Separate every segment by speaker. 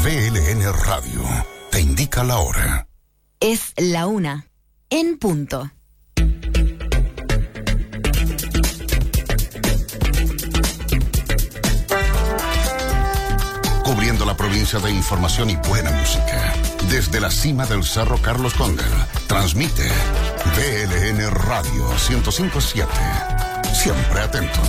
Speaker 1: VLN Radio te indica la hora.
Speaker 2: Es la 1, en punto.
Speaker 1: Cubriendo la provincia de información y buena música. Desde la cima del Cerro Carlos Condel, transmite VLN Radio 105.7. Siempre atentos.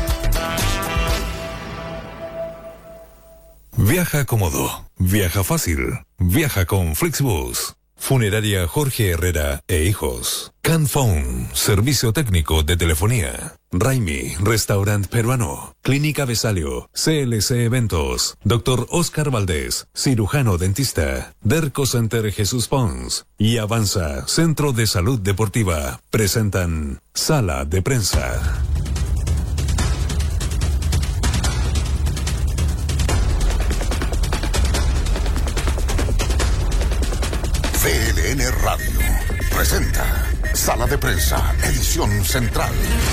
Speaker 3: Viaja cómodo, viaja fácil, viaja con Flixbus. Funeraria Jorge Herrera e Hijos. Canphone, servicio técnico de telefonía. Raimi, restaurante peruano. Clínica Besalio, CLC Eventos. Dr. Oscar Valdés, cirujano dentista. Derco Center Jesús Pons y Avanza, Centro de Salud Deportiva. Presentan Sala de Prensa.
Speaker 1: VLN Radio presenta Sala de Prensa, edición central.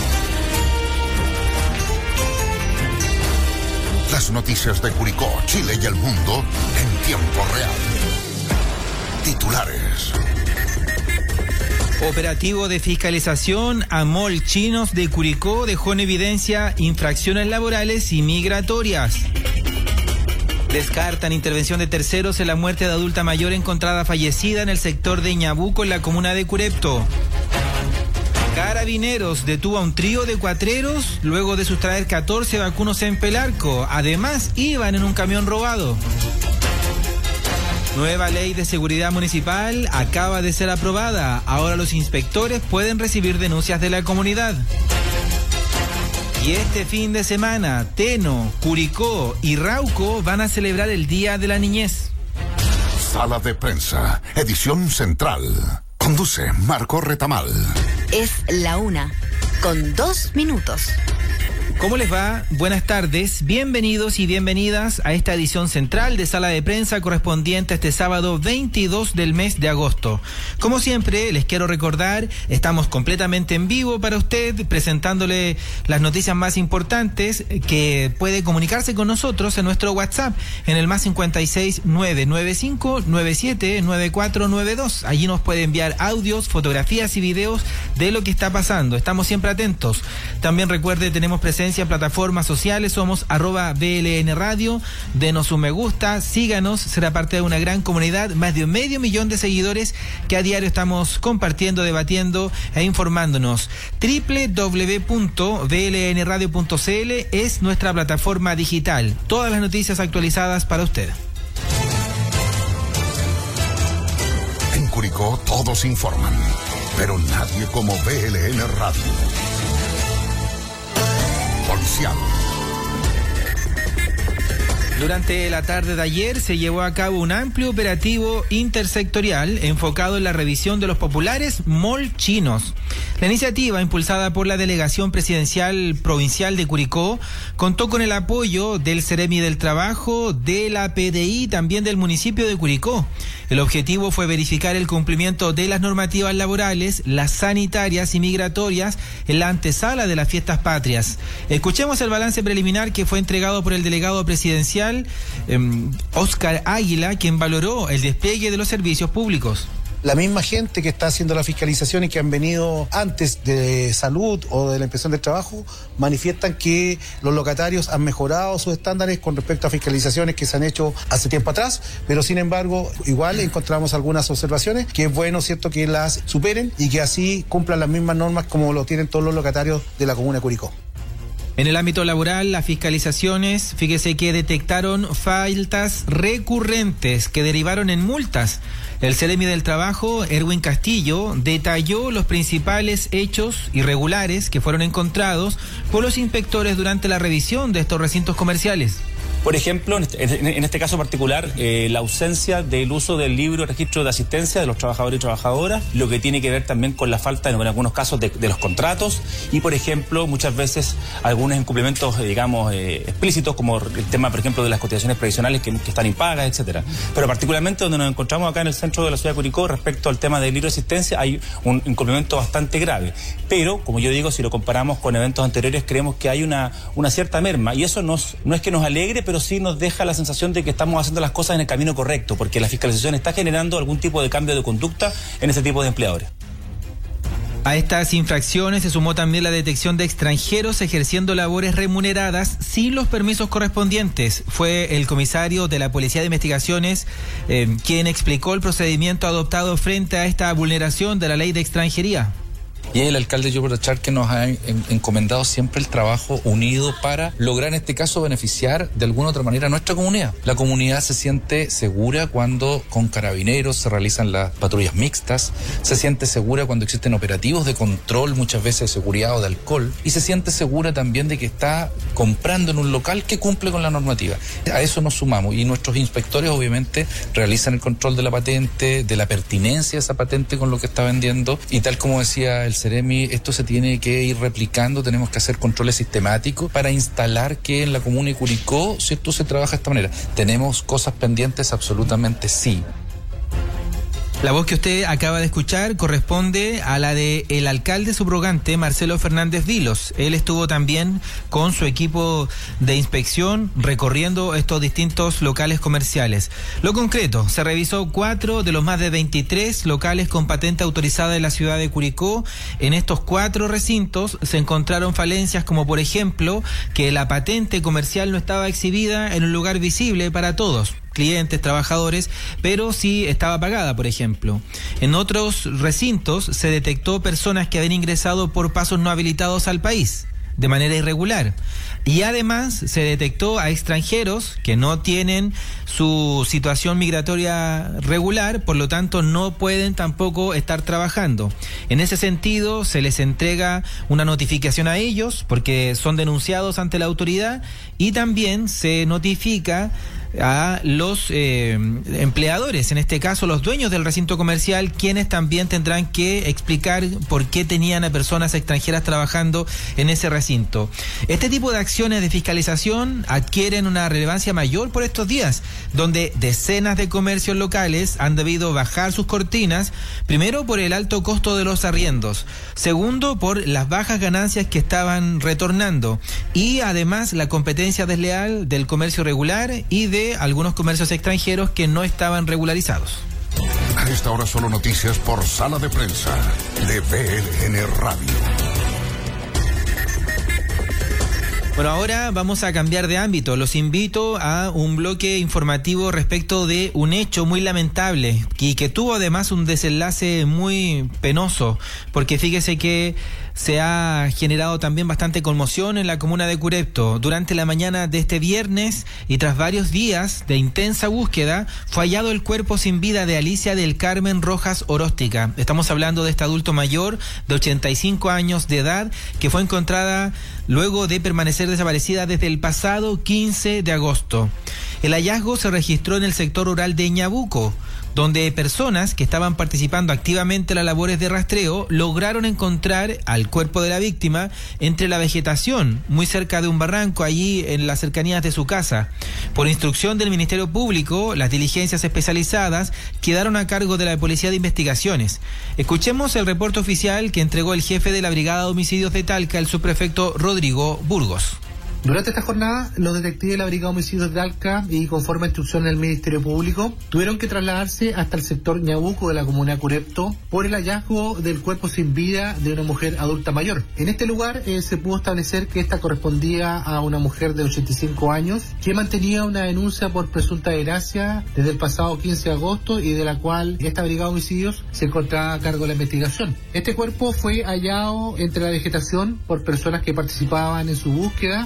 Speaker 1: Las noticias de Curicó, Chile y el mundo en tiempo real. Titulares.
Speaker 4: Operativo de fiscalización a mall chinos de Curicó dejó en evidencia infracciones laborales y migratorias. Descartan intervención de terceros en la muerte de adulta mayor encontrada fallecida en el sector de Ñabuco, en la comuna de Curepto. Carabineros detuvo a un trío de cuatreros luego de sustraer 14 vacunos en Pelarco. Además, iban en un camión robado. Nueva ley de seguridad municipal acaba de ser aprobada. Ahora los inspectores pueden recibir denuncias de la comunidad. Y este fin de semana, Teno, Curicó y Rauco van a celebrar el Día de la Niñez.
Speaker 1: Sala de Prensa, edición central. Conduce Marco Retamal.
Speaker 2: Es la 1, con 2 minutos.
Speaker 4: ¿Cómo les va? Buenas tardes, bienvenidos y bienvenidas a esta edición central de Sala de Prensa correspondiente a este sábado 22 del mes de agosto. Como siempre, les quiero recordar, estamos completamente en vivo para usted, presentándole las noticias más importantes, que puede comunicarse con nosotros en nuestro WhatsApp, en el más 56 995 97 9492. Allí nos puede enviar audios, fotografías y videos de lo que está pasando. Estamos siempre atentos. También recuerde, tenemos presencia en plataformas sociales, somos @VLN Radio, denos un me gusta, síganos, será parte de una gran comunidad, más de 500 000 de seguidores que a diario estamos compartiendo, debatiendo e informándonos. www.vlnradio.cl es nuestra plataforma digital, todas las noticias actualizadas para usted.
Speaker 1: En Curicó todos informan, pero nadie como VLN Radio. Policial.
Speaker 4: Durante la tarde de ayer se llevó a cabo un amplio operativo intersectorial enfocado en la revisión de los populares mall chinos. La iniciativa, impulsada por la Delegación Presidencial Provincial de Curicó, contó con el apoyo del Ceremi del Trabajo, de la PDI y también del municipio de Curicó. El objetivo fue verificar el cumplimiento de las normativas laborales, las sanitarias y migratorias en la antesala de las fiestas patrias. Escuchemos el balance preliminar que fue entregado por el delegado presidencial, Oscar Águila, quien valoró el despliegue de los servicios públicos.
Speaker 5: La misma gente que está haciendo la fiscalización y que han venido antes de salud o de la inspección del trabajo manifiestan que los locatarios han mejorado sus estándares con respecto a fiscalizaciones que se han hecho hace tiempo atrás, pero sin embargo igual encontramos algunas observaciones que es bueno, cierto, que las superen y que así cumplan las mismas normas como lo tienen todos los locatarios de la comuna de Curicó.
Speaker 4: En el ámbito laboral, las fiscalizaciones, fíjese que detectaron faltas recurrentes que derivaron en multas. El Ceremi del Trabajo, Erwin Castillo, detalló los principales hechos irregulares que fueron encontrados por los inspectores durante la revisión de estos recintos comerciales.
Speaker 6: Por ejemplo, en este caso particular, la ausencia del uso del libro de registro de asistencia de los trabajadores y trabajadoras, lo que tiene que ver también con la falta, en algunos casos, de los contratos y, por ejemplo, muchas veces algunos incumplimientos, explícitos, como el tema, por ejemplo, de las cotizaciones previsionales que están impagas, etcétera. Pero particularmente donde nos encontramos acá en el centro de la ciudad de Curicó, respecto al tema del libro de asistencia, hay un incumplimiento bastante grave. Pero, como yo digo, si lo comparamos con eventos anteriores, creemos que hay una cierta merma, y eso no es que nos alegre, pero sí nos deja la sensación de que estamos haciendo las cosas en el camino correcto, porque la fiscalización está generando algún tipo de cambio de conducta en ese tipo de empleadores.
Speaker 4: A estas infracciones se sumó también la detección de extranjeros ejerciendo labores remuneradas sin los permisos correspondientes. Fue el comisario de la Policía de Investigaciones quien explicó el procedimiento adoptado frente a esta vulneración de la ley de extranjería.
Speaker 7: Y es el alcalde Joe Brachar que nos ha encomendado siempre el trabajo unido para lograr en este caso beneficiar de alguna otra manera a nuestra comunidad. La comunidad se siente segura cuando con carabineros se realizan las patrullas mixtas, se siente segura cuando existen operativos de control, muchas veces de seguridad o de alcohol, y se siente segura también de que está comprando en un local que cumple con la normativa. A eso nos sumamos y nuestros inspectores obviamente realizan el control de la patente, de la pertinencia de esa patente con lo que está vendiendo, y tal como decía el Seremi, esto se tiene que ir replicando, tenemos que hacer controles sistemáticos para instalar que en la comuna de Curicó, ¿cierto?, se trabaja de esta manera. ¿Tenemos cosas pendientes? Absolutamente sí.
Speaker 4: La voz que usted acaba de escuchar corresponde a la de el alcalde subrogante Marcelo Fernández Vilos. Él estuvo también con su equipo de inspección recorriendo estos distintos locales comerciales. Lo concreto, se revisó 4 de los más de 23 locales con patente autorizada en la ciudad de Curicó. En estos 4 recintos se encontraron falencias como por ejemplo que la patente comercial no estaba exhibida en un lugar visible para todos, clientes, trabajadores, pero sí estaba pagada, por ejemplo. En otros recintos se detectó personas que habían ingresado por pasos no habilitados al país de manera irregular. Y además se detectó a extranjeros que no tienen su situación migratoria regular, por lo tanto no pueden tampoco estar trabajando. En ese sentido se les entrega una notificación a ellos porque son denunciados ante la autoridad, y también se notifica a los empleadores, en este caso los dueños del recinto comercial, quienes también tendrán que explicar por qué tenían a personas extranjeras trabajando en ese recinto. Este tipo de acciones de fiscalización adquieren una relevancia mayor por estos días, donde decenas de comercios locales han debido bajar sus cortinas, primero por el alto costo de los arriendos, segundo por las bajas ganancias que estaban retornando, y además la competencia desleal del comercio regular y de algunos comercios extranjeros que no estaban regularizados.
Speaker 1: A esta hora solo noticias por Sala de Prensa de VLN Radio.
Speaker 4: Bueno, ahora vamos a cambiar de ámbito. Los invito a un bloque informativo respecto de un hecho muy lamentable y que tuvo además un desenlace muy penoso, porque fíjese que se ha generado también bastante conmoción en la comuna de Curepto. Durante la mañana de este viernes y tras varios días de intensa búsqueda, fue hallado el cuerpo sin vida de Alicia del Carmen Rojas Oróstica. Estamos hablando de este adulto mayor de 85 años de edad que fue encontrada luego de permanecer desaparecida desde el pasado 15 de agosto. El hallazgo se registró en el sector rural de Ñabuco, donde personas que estaban participando activamente en las labores de rastreo lograron encontrar al cuerpo de la víctima entre la vegetación, muy cerca de un barranco, allí en las cercanías de su casa. Por instrucción del Ministerio Público, las diligencias especializadas quedaron a cargo de la Policía de Investigaciones. Escuchemos el reporte oficial que entregó el jefe de la Brigada de Homicidios de Talca, el subprefecto Rodrigo Burgos.
Speaker 8: Durante esta jornada, los detectives de la Brigada de Homicidios de Talca y conforme a instrucciones del Ministerio Público, tuvieron que trasladarse hasta el sector Ñabuco de la comuna de Curepto por el hallazgo del cuerpo sin vida de una mujer adulta mayor. En este lugar se pudo establecer que esta correspondía a una mujer de 85 años que mantenía una denuncia por presunta desgracia desde el pasado 15 de agosto y de la cual esta Brigada de Homicidios se encontraba a cargo de la investigación. Este cuerpo fue hallado entre la vegetación por personas que participaban en su búsqueda.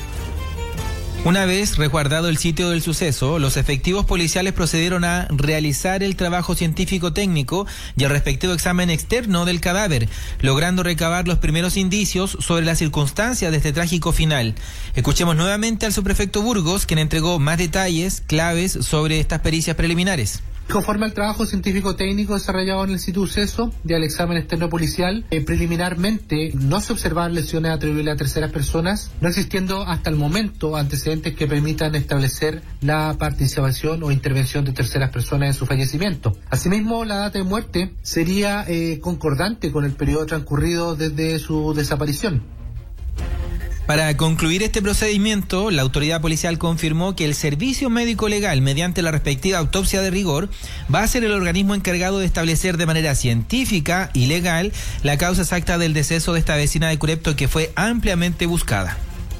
Speaker 4: Una vez resguardado el sitio del suceso, los efectivos policiales procedieron a realizar el trabajo científico-técnico y el respectivo examen externo del cadáver, logrando recabar los primeros indicios sobre las circunstancias de este trágico final. Escuchemos nuevamente al subprefecto Burgos, quien entregó más detalles claves sobre estas pericias preliminares.
Speaker 8: Conforme al trabajo científico-técnico desarrollado en el sitio suceso y al examen externo policial, preliminarmente no se observaron lesiones atribuibles a terceras personas, no existiendo hasta el momento antecedentes que permitan establecer la participación o intervención de terceras personas en su fallecimiento. Asimismo, la data de muerte sería concordante con el periodo transcurrido desde su desaparición.
Speaker 4: Para concluir este procedimiento, la autoridad policial confirmó que el servicio médico legal, mediante la respectiva autopsia de rigor, va a ser el organismo encargado de establecer de manera científica y legal la causa exacta del deceso de esta vecina de Curepto, que fue ampliamente buscada.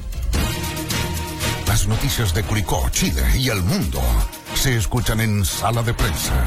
Speaker 1: Las noticias de Curicó, Chile y el mundo se escuchan en Sala de Prensa.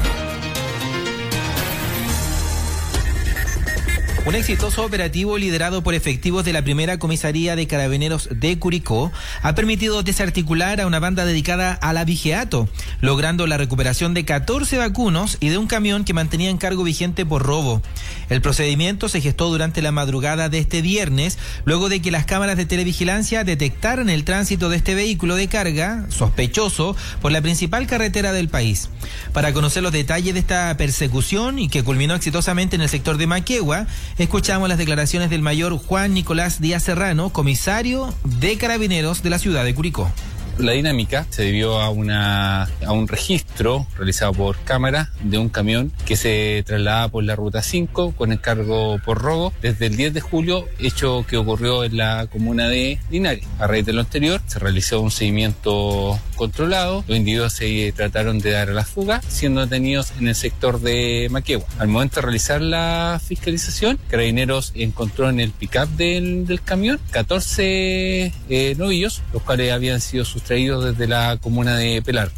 Speaker 4: Un exitoso operativo liderado por efectivos de la primera comisaría de Carabineros de Curicó ha permitido desarticular a una banda dedicada al abigeato, logrando la recuperación de 14 vacunos y de un camión que mantenía en cargo vigente por robo. El procedimiento se gestó durante la madrugada de este viernes, luego de que las cámaras de televigilancia detectaran el tránsito de este vehículo de carga sospechoso por la principal carretera del país. Para conocer los detalles de esta persecución y que culminó exitosamente en el sector de Maquegua, escuchamos las declaraciones del mayor Juan Nicolás Díaz Serrano, comisario de Carabineros de la ciudad de Curicó.
Speaker 9: La dinámica se debió a un registro realizado por cámara de un camión que se trasladaba por la ruta 5 con encargo por robo desde el 10 de julio, hecho que ocurrió en la comuna de Linares. A raíz de lo anterior se realizó un seguimiento controlado, los individuos se trataron de dar a la fuga, siendo detenidos en el sector de Maquegua. Al momento de realizar la fiscalización, Carabineros encontró en el pick-up del camión 14 novillos, los cuales habían sido sustraídos desde la comuna de Pelar.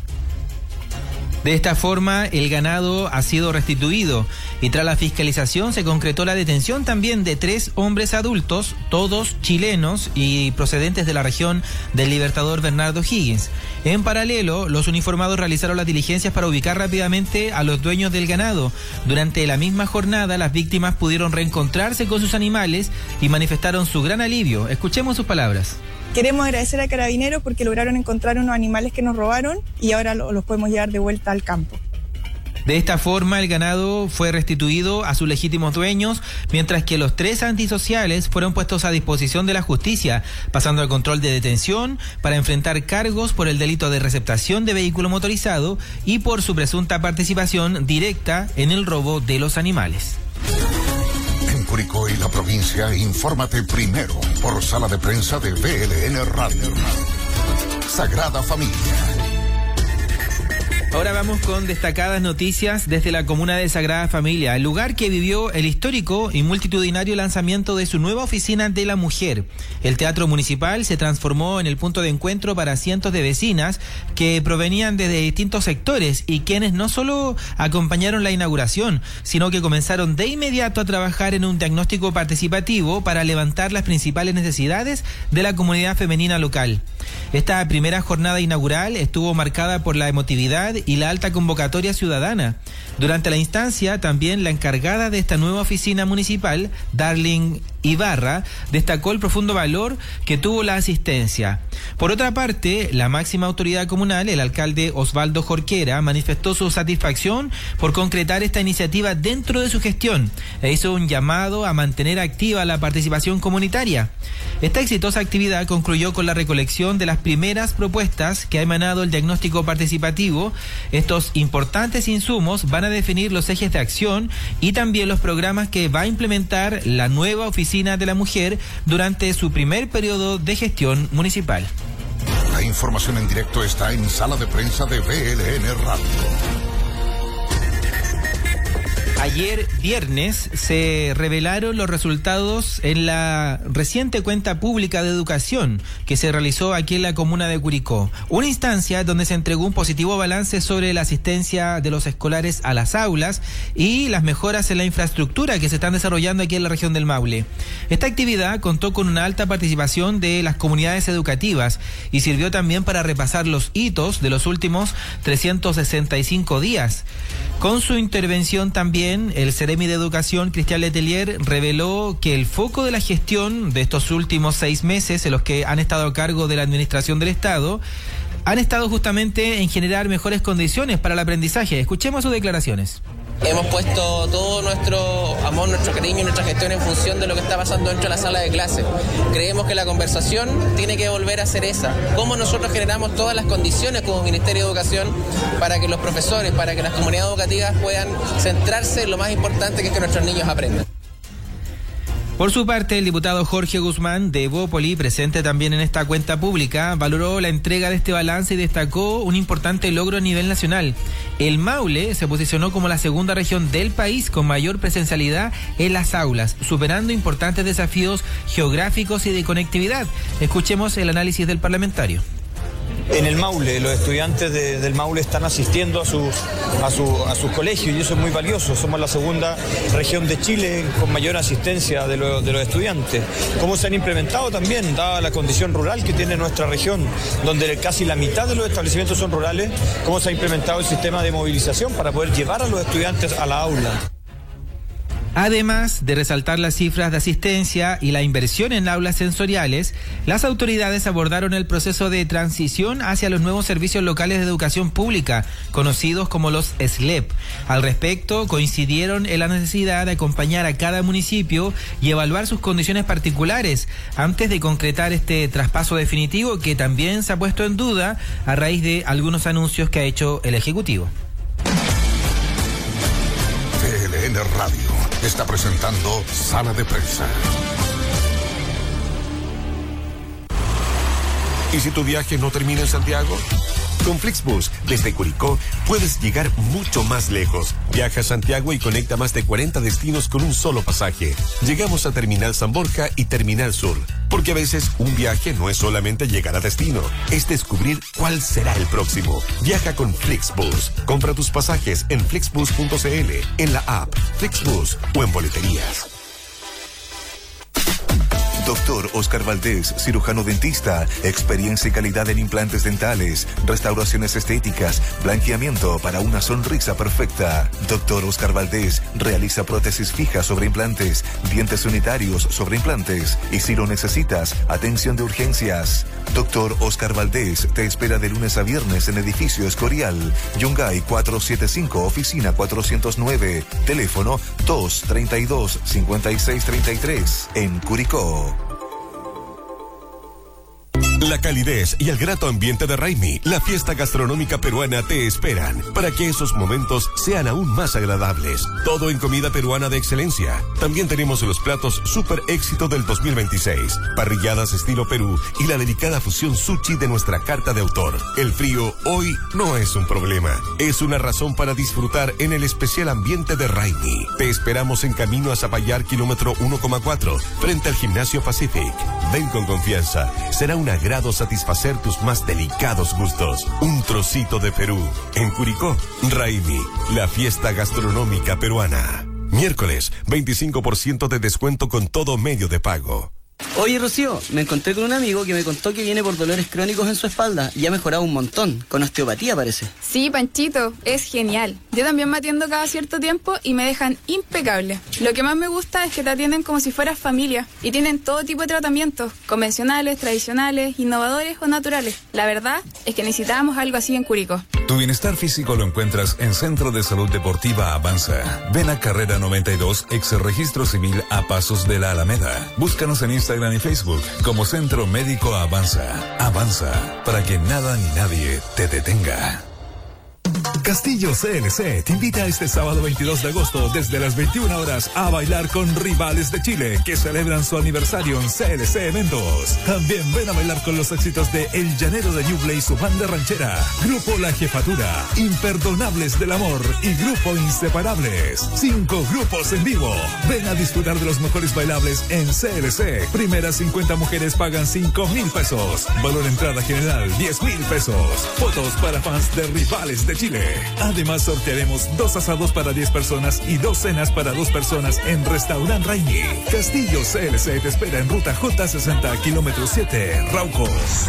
Speaker 4: De esta forma, el ganado ha sido restituido y tras la fiscalización se concretó la detención también de 3 hombres adultos, todos chilenos y procedentes de la región del Libertador Bernardo Higgins. En paralelo, los uniformados realizaron las diligencias para ubicar rápidamente a los dueños del ganado. Durante la misma jornada, las víctimas pudieron reencontrarse con sus animales y manifestaron su gran alivio. Escuchemos sus palabras.
Speaker 10: Queremos agradecer a Carabineros porque lograron encontrar unos animales que nos robaron y ahora los podemos llevar de vuelta al campo.
Speaker 4: De esta forma, el ganado fue restituido a sus legítimos dueños, mientras que los 3 antisociales fueron puestos a disposición de la justicia, pasando al control de detención para enfrentar cargos por el delito de receptación de vehículo motorizado y por su presunta participación directa en el robo de los animales.
Speaker 1: En Curicó y la provincia, infórmate primero por Sala de Prensa de VLN Radio. Sagrada Familia.
Speaker 4: Ahora vamos con destacadas noticias desde la comuna de Sagrada Familia, el lugar que vivió el histórico y multitudinario lanzamiento de su nueva oficina de la mujer. El Teatro Municipal se transformó en el punto de encuentro para cientos de vecinas que provenían desde distintos sectores y quienes no solo acompañaron la inauguración, sino que comenzaron de inmediato a trabajar en un diagnóstico participativo para levantar las principales necesidades de la comunidad femenina local. Esta primera jornada inaugural estuvo marcada por la emotividad y la alta convocatoria ciudadana. Durante la instancia, también la encargada de esta nueva oficina municipal, Darling Ibarra, destacó el profundo valor que tuvo la asistencia. Por otra parte, la máxima autoridad comunal, el alcalde Osvaldo Jorquera, manifestó su satisfacción por concretar esta iniciativa dentro de su gestión e hizo un llamado a mantener activa la participación comunitaria. Esta exitosa actividad concluyó con la recolección de las primeras propuestas que ha emanado el diagnóstico participativo. Estos importantes insumos van a definir los ejes de acción y también los programas que va a implementar la nueva oficina de la mujer durante su primer periodo de gestión municipal.
Speaker 1: La información en directo está en Sala de Prensa de VLN Radio.
Speaker 4: Ayer viernes se revelaron los resultados en la reciente cuenta pública de educación que se realizó aquí en la comuna de Curicó. Una instancia donde se entregó un positivo balance sobre la asistencia de los escolares a las aulas y las mejoras en la infraestructura que se están desarrollando aquí en la región del Maule. Esta actividad contó con una alta participación de las comunidades educativas y sirvió también para repasar los hitos de los últimos 365 días. Con su intervención también, el Ceremi de Educación, Cristian Letelier, reveló que el foco de la gestión de estos últimos 6 meses en los que han estado a cargo de la administración del Estado, han estado justamente en generar mejores condiciones para el aprendizaje. Escuchemos sus declaraciones.
Speaker 11: Hemos puesto todo nuestro amor, nuestro cariño y nuestra gestión en función de lo que está pasando dentro de la sala de clase. Creemos que la conversación tiene que volver a ser esa. Cómo nosotros generamos todas las condiciones como Ministerio de Educación para que los profesores, para que las comunidades educativas puedan centrarse en lo más importante, que es que nuestros niños aprendan.
Speaker 4: Por su parte, el diputado Jorge Guzmán de Evópoli, presente también en esta cuenta pública, valoró la entrega de este balance y destacó un importante logro a nivel nacional. El Maule se posicionó como la segunda región del país con mayor presencialidad en las aulas, superando importantes desafíos geográficos y de conectividad. Escuchemos el análisis del parlamentario.
Speaker 12: En el Maule, los estudiantes del Maule están asistiendo a sus colegios y eso es muy valioso. Somos la segunda región de Chile con mayor asistencia de los estudiantes. Cómo se han implementado también, dada la condición rural que tiene nuestra región, donde casi la mitad de los establecimientos son rurales, cómo se ha implementado el sistema de movilización para poder llevar a los estudiantes a la aula.
Speaker 4: Además de resaltar las cifras de asistencia y la inversión en aulas sensoriales, las autoridades abordaron el proceso de transición hacia los nuevos servicios locales de educación pública, conocidos como los SLEP. Al respecto, coincidieron en la necesidad de acompañar a cada municipio y evaluar sus condiciones particulares antes de concretar este traspaso definitivo que también se ha puesto en duda a raíz de algunos anuncios que ha hecho el Ejecutivo.
Speaker 1: TLN Radio está presentando Sala de Prensa. ¿Y si tu viaje no termina en Santiago?
Speaker 13: Con Flixbus, desde Curicó, puedes llegar mucho más lejos. Viaja a Santiago y conecta más de 40 destinos con un solo pasaje. Llegamos a Terminal San Borja y Terminal Sur. Porque a veces un viaje no es solamente llegar a destino, es descubrir cuál será el próximo. Viaja con Flixbus. Compra tus pasajes en flixbus.cl, en la app Flixbus o en boleterías.
Speaker 14: Doctor Oscar Valdés, cirujano dentista, experiencia y calidad en implantes dentales, restauraciones estéticas, blanqueamiento para una sonrisa perfecta. Doctor Oscar Valdés realiza prótesis fijas sobre implantes, dientes unitarios sobre implantes y si lo necesitas, atención de urgencias. Doctor Oscar Valdés te espera de lunes a viernes en edificio Escorial, Yungay 475, oficina 409, teléfono 232-5633, en Curicó.
Speaker 13: La calidez y el grato ambiente de Raimi, la fiesta gastronómica peruana, te esperan para que esos momentos sean aún más agradables. Todo en comida peruana de excelencia. También tenemos los platos super éxito del 2026, parrilladas estilo Perú y la delicada fusión sushi de nuestra carta de autor. El frío hoy no es un problema, es una razón para disfrutar en el especial ambiente de Raimi. Te esperamos en camino a Zapallar, kilómetro 1,4, frente al Gimnasio Pacific. Ven con confianza, será un agrado satisfacer tus más delicados gustos. Un trocito de Perú. En Curicó, Raimi, la fiesta gastronómica peruana. Miércoles, 25% de descuento con todo medio de pago.
Speaker 15: Oye, Rocío, me encontré con un amigo que me contó que viene por dolores crónicos en su espalda y ha mejorado un montón, con osteopatía parece.
Speaker 16: Sí, Panchito, es genial. Yo también me atiendo cada cierto tiempo y me dejan impecable. Lo que más me gusta es que te atienden como si fueras familia y tienen todo tipo de tratamientos, convencionales, tradicionales, innovadores o naturales. La verdad es que necesitábamos algo así en Curicó.
Speaker 3: Tu bienestar físico lo encuentras en Centro de Salud Deportiva Avanza. Ven a Carrera 92, ex Registro Civil a pasos de la Alameda. Búscanos en Instagram y Facebook como Centro Médico Avanza. Avanza, para que nada ni nadie te detenga.
Speaker 17: Castillo CLC te invita este sábado 22 de agosto desde las 21 horas a bailar con Rivales de Chile que celebran su aniversario en CLC Eventos. También ven a bailar con los éxitos de El Llanero de Ñuble y su banda ranchera, Grupo La Jefatura, Imperdonables del Amor y Grupo Inseparables. 5 grupos en vivo. Ven a disfrutar de los mejores bailables en CLC. Primeras 50 mujeres pagan 5,000 pesos. Valor entrada general 10,000 pesos. Fotos para fans de Rivales de Chile. Además sortearemos 2 asados para 10 personas y 2 cenas para 2 personas en Restaurant Raimi. Castillo CLC te espera en ruta J60, kilómetro 7, Rauco.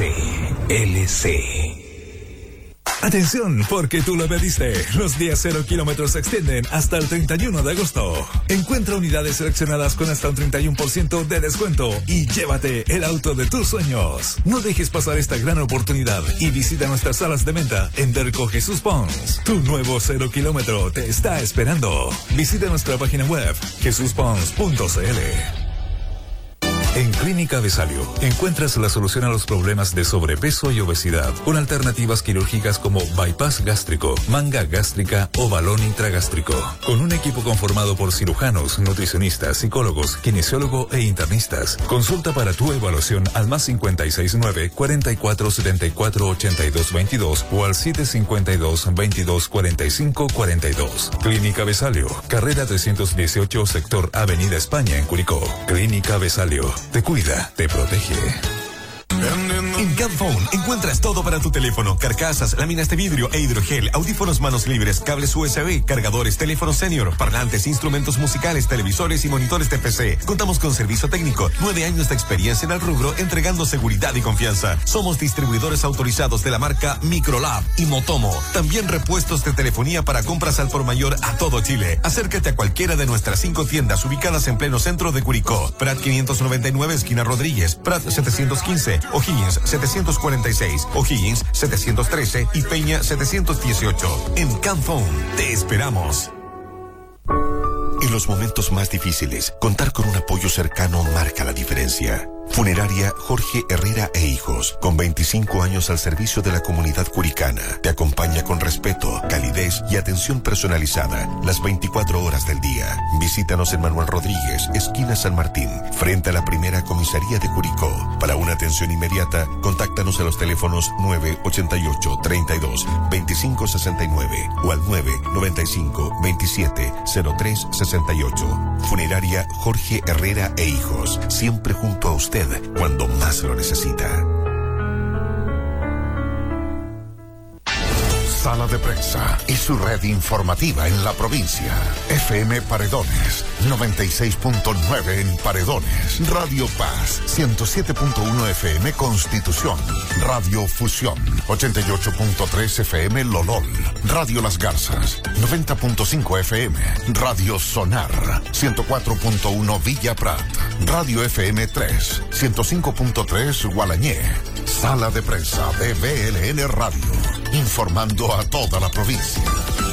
Speaker 17: CLC. Atención, porque tú lo pediste. Los días 0 kilómetros se extienden hasta el 31 de agosto. Encuentra unidades seleccionadas con hasta un 31% de descuento y llévate el auto de tus sueños. No dejes pasar esta gran oportunidad y visita nuestras salas de venta en Derco Jesús Pons. Tu nuevo 0 kilómetro te está esperando. Visita nuestra página web jesuspons.cl.
Speaker 3: En Clínica Besalio encuentras la solución a los problemas de sobrepeso y obesidad, con alternativas quirúrgicas como bypass gástrico, manga gástrica o balón intragástrico. Con un equipo conformado por cirujanos, nutricionistas, psicólogos, kinesiólogo e internistas. Consulta para tu evaluación al más 569 44 74 82 22 o al 752 22 45 42. Clínica Besalio, carrera 318, sector Avenida España en Curicó. Clínica Besalio, te cuida, te protege.
Speaker 13: En Camphone encuentras todo para tu teléfono: carcasas, láminas de vidrio e hidrogel, audífonos manos libres, cables USB, cargadores, teléfonos senior, parlantes, instrumentos musicales, televisores y monitores de PC. Contamos con servicio técnico, 9 años de experiencia en el rubro, entregando seguridad y confianza. Somos distribuidores autorizados de la marca Microlab y Motomo. También repuestos de telefonía para compras al por mayor a todo Chile. Acércate a cualquiera de nuestras 5 tiendas ubicadas en pleno centro de Curicó: Prat 599, esquina Rodríguez; Prat 715, O'Higgins 746, O'Higgins 713 y Peña 718. En Camphone te esperamos.
Speaker 18: En los momentos más difíciles, contar con un apoyo cercano marca la diferencia. Funeraria Jorge Herrera e Hijos, con 25 años al servicio de la comunidad curicana, te acompaña con respeto, calidez y atención personalizada las 24 horas del día. Visítanos en Manuel Rodríguez, esquina San Martín, frente a la primera comisaría de Curicó. Para una atención inmediata, contáctanos a los teléfonos 988 32 25 69 o al 995 27 03 68. Funeraria Jorge Herrera e Hijos, siempre junto a usted cuando más lo necesita.
Speaker 1: Sala de Prensa y su red informativa en la provincia. FM Paredones, 96.9 en Paredones. Radio Paz, 107.1 FM Constitución. Radio Fusión, 88.3 FM Lolol. Radio Las Garzas, 90.5 FM. Radio Sonar, 104.1 Villa Prat. Radio FM 3, 105.3 Gualañé. Sala de Prensa de BLN Radio, informando a toda la provincia.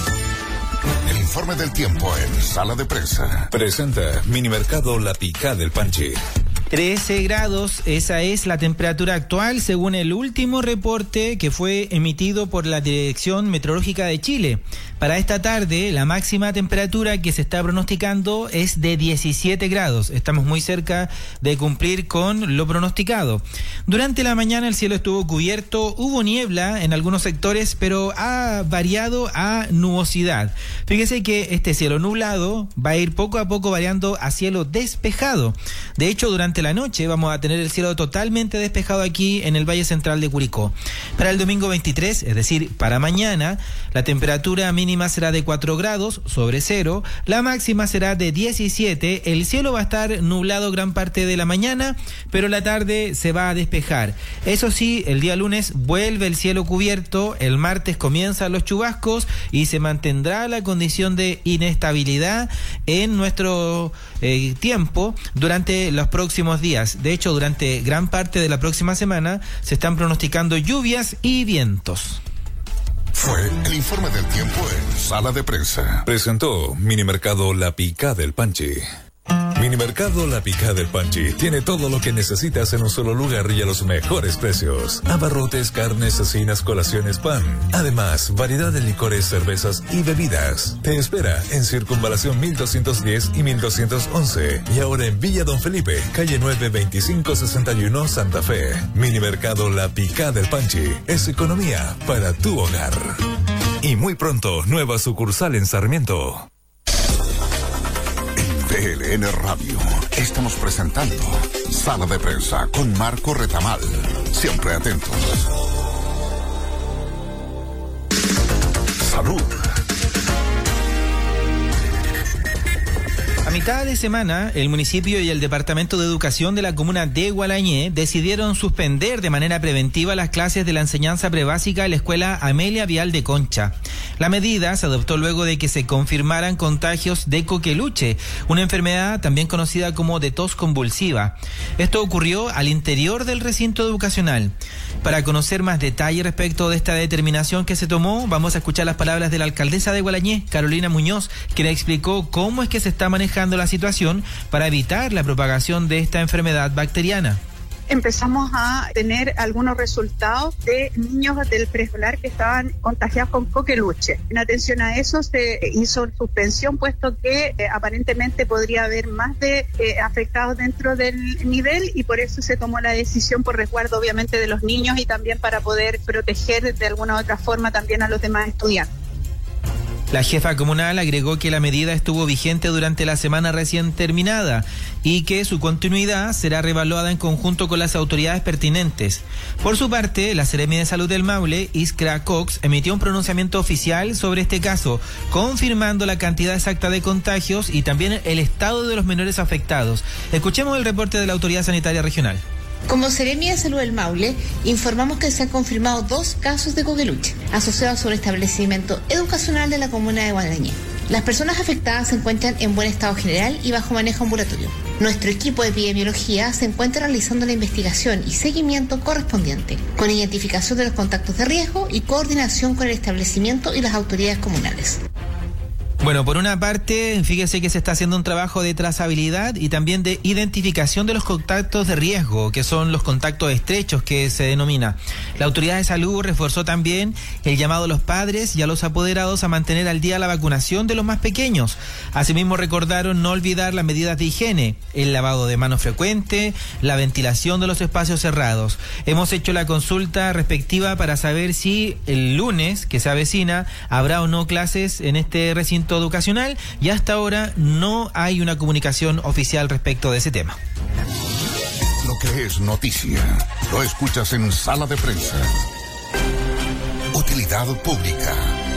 Speaker 1: El informe del tiempo en Sala de Prensa.
Speaker 3: Presenta Minimercado La Picá del Panchi.
Speaker 4: 13 grados, esa es la temperatura actual según el último reporte que fue emitido por la Dirección Meteorológica de Chile. Para esta tarde, la máxima temperatura que se está pronosticando es de 17 grados. Estamos muy cerca de cumplir con lo pronosticado. Durante la mañana el cielo estuvo cubierto, hubo niebla en algunos sectores, pero ha variado a nubosidad. Fíjese que este cielo nublado va a ir poco a poco variando a cielo despejado. De hecho, durante la noche vamos a tener el cielo totalmente despejado aquí en el Valle Central de Curicó. Para el domingo 23, es decir, para mañana, la temperatura mínima será de 4 grados sobre cero, la máxima será de 17, el cielo va a estar nublado gran parte de la mañana, pero la tarde se va a despejar. Eso sí, el día lunes vuelve el cielo cubierto, el martes comienzan los chubascos y se mantendrá la condición de inestabilidad en nuestro tiempo durante los próximos días. De hecho, durante gran parte de la próxima semana se están pronosticando lluvias y vientos.
Speaker 1: Fue el informe del tiempo en Sala de Prensa.
Speaker 3: Presentó Minimercado La Picá del Panchi. Minimercado La Picá del Panchi tiene todo lo que necesitas en un solo lugar y a los mejores precios. Abarrotes, carnes, cecinas, colaciones, pan. Además, variedad de licores, cervezas y bebidas. Te espera en Circunvalación 1210 y 1211. Y ahora en Villa Don Felipe, calle 9, 2561, Santa Fe. Minimercado La Picá del Panchi es economía para tu hogar. Y muy pronto, nueva sucursal en Sarmiento.
Speaker 1: BLN Radio. Estamos presentando Sala de Prensa con Marco Retamal. Siempre atentos. Salud.
Speaker 4: A mitad de semana, el municipio y el Departamento de Educación de la comuna de Gualañé decidieron suspender de manera preventiva las clases de la enseñanza prebásica en la escuela Amelia Vial de Concha. La medida se adoptó luego de que se confirmaran contagios de coqueluche, una enfermedad también conocida como de tos convulsiva. Esto ocurrió al interior del recinto educacional. Para conocer más detalle respecto de esta determinación que se tomó, vamos a escuchar las palabras de la alcaldesa de Gualañé, Carolina Muñoz, quien explicó cómo es que se está manejando la situación para evitar la propagación de esta enfermedad bacteriana.
Speaker 19: Empezamos a tener algunos resultados de niños del preescolar que estaban contagiados con coqueluche. En atención a eso se hizo suspensión, puesto que aparentemente podría haber más de afectados dentro del nivel, y por eso se tomó la decisión, por resguardo obviamente de los niños y también para poder proteger de alguna u otra forma también a los demás estudiantes.
Speaker 4: La jefa comunal agregó que la medida estuvo vigente durante la semana recién terminada y que su continuidad será reevaluada en conjunto con las autoridades pertinentes. Por su parte, la Seremi de Salud del Maule, Iskra Cox, emitió un pronunciamiento oficial sobre este caso, confirmando la cantidad exacta de contagios y también el estado de los menores afectados. Escuchemos el reporte de la Autoridad Sanitaria Regional.
Speaker 20: Como Seremi de Salud del Maule, informamos que se han confirmado 2 casos de coqueluche asociados a un establecimiento educacional de la comuna de Gualañé. Las personas afectadas se encuentran en buen estado general y bajo manejo ambulatorio. Nuestro equipo de epidemiología se encuentra realizando la investigación y seguimiento correspondiente, con identificación de los contactos de riesgo y coordinación con el establecimiento y las autoridades comunales.
Speaker 4: Bueno, por una parte, fíjese que se está haciendo un trabajo de trazabilidad y también de identificación de los contactos de riesgo, que son los contactos estrechos que se denomina. La Autoridad de Salud reforzó también el llamado a los padres y a los apoderados a mantener al día la vacunación de los más pequeños. Asimismo, recordaron no olvidar las medidas de higiene, el lavado de manos frecuente, la ventilación de los espacios cerrados. Hemos hecho la consulta respectiva para saber si el lunes, que se avecina, habrá o no clases en este recinto educacional, y hasta ahora no hay una comunicación oficial respecto de ese tema.
Speaker 1: Lo que es noticia, lo escuchas en Sala de Prensa. Utilidad pública.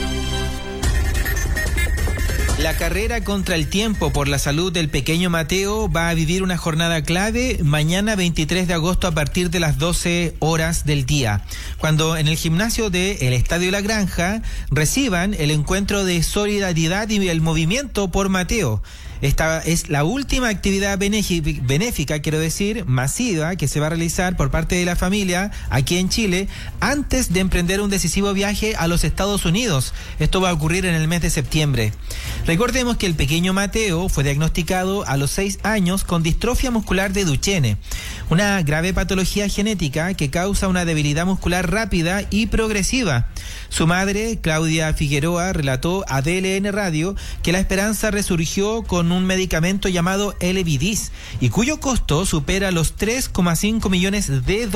Speaker 4: La carrera contra el tiempo por la salud del pequeño Mateo va a vivir una jornada clave mañana 23 de agosto a partir de las 12 horas del día, cuando en el gimnasio del Estadio La Granja reciban el encuentro de solidaridad y el movimiento por Mateo. Esta es la última actividad benéfica, quiero decir, masiva, que se va a realizar por parte de la familia aquí en Chile antes de emprender un decisivo viaje a los Estados Unidos. Esto va a ocurrir en el mes de septiembre. Recordemos que el pequeño Mateo fue diagnosticado a los 6 años con distrofia muscular de Duchenne, una grave patología genética que causa una debilidad muscular rápida y progresiva. Su madre, Claudia Figueroa, relató a DLN Radio que la esperanza resurgió con un medicamento llamado Elevidys y cuyo costo supera los $3,5 millones.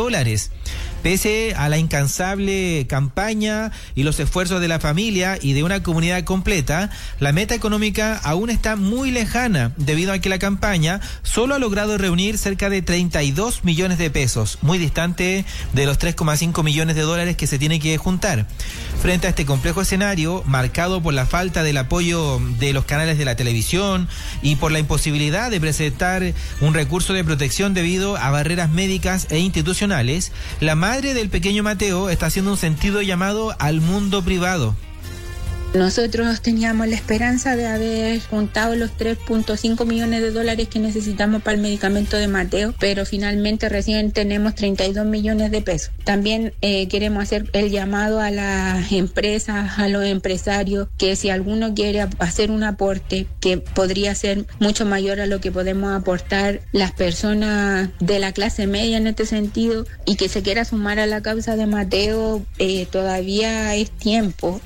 Speaker 4: Pese a la incansable campaña y los esfuerzos de la familia y de una comunidad completa, la meta económica aún está muy lejana debido a que la campaña solo ha logrado reunir cerca de 32 millones de pesos, muy distante de los $3,5 millones que se tiene que juntar. Frente a este complejo escenario, marcado por la falta del apoyo de los canales de la televisión y por la imposibilidad de presentar un recurso de protección debido a barreras médicas e institucionales, la madre del pequeño Mateo está haciendo un sentido llamado al mundo privado.
Speaker 21: Nosotros teníamos la esperanza de haber juntado los $3.5 millones que necesitamos para el medicamento de Mateo, pero finalmente recién tenemos 32 millones de pesos. También queremos hacer el llamado a las empresas, a los empresarios, que si alguno quiere hacer un aporte que podría ser mucho mayor a lo que podemos aportar las personas de la clase media en este sentido, y que se quiera sumar a la causa de Mateo, todavía es tiempo.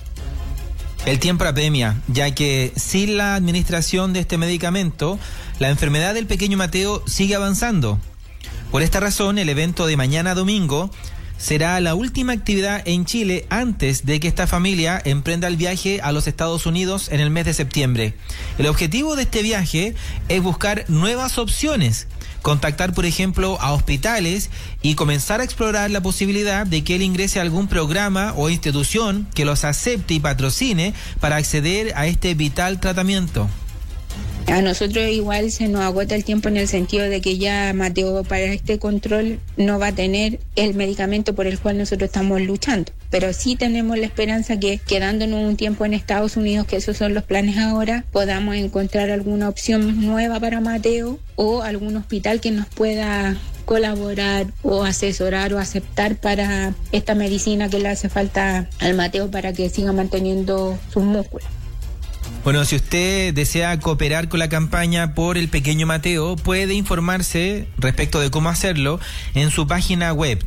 Speaker 4: El tiempo apremia, ya que sin la administración de este medicamento, la enfermedad del pequeño Mateo sigue avanzando. Por esta razón, el evento de mañana domingo será la última actividad en Chile antes de que esta familia emprenda el viaje a los Estados Unidos en el mes de septiembre. El objetivo de este viaje es buscar nuevas opciones, contactar, por ejemplo, a hospitales y comenzar a explorar la posibilidad de que él ingrese a algún programa o institución que los acepte y patrocine para acceder a este vital tratamiento.
Speaker 21: A nosotros igual se nos agota el tiempo en el sentido de que ya Mateo para este control no va a tener el medicamento por el cual nosotros estamos luchando. pero sí tenemos la esperanza que quedándonos un tiempo en Estados Unidos, que esos son los planes ahora, podamos encontrar alguna opción nueva para Mateo o algún hospital que nos pueda colaborar o asesorar o aceptar para esta medicina que le hace falta al Mateo para que siga manteniendo sus músculos.
Speaker 4: Bueno, si usted desea cooperar con la campaña por el pequeño Mateo, puede informarse respecto de cómo hacerlo en su página web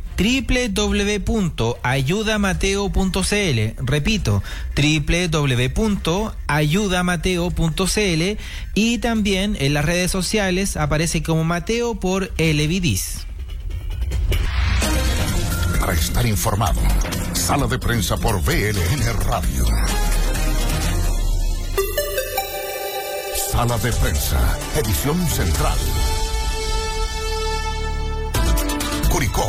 Speaker 4: www.ayudamateo.cl. Repito, www.ayudamateo.cl, y también en las redes sociales aparece como Mateo por Elevidis.
Speaker 1: Para estar informado, Sala de Prensa por BLN Radio. Sala de Prensa, edición central. Curicó.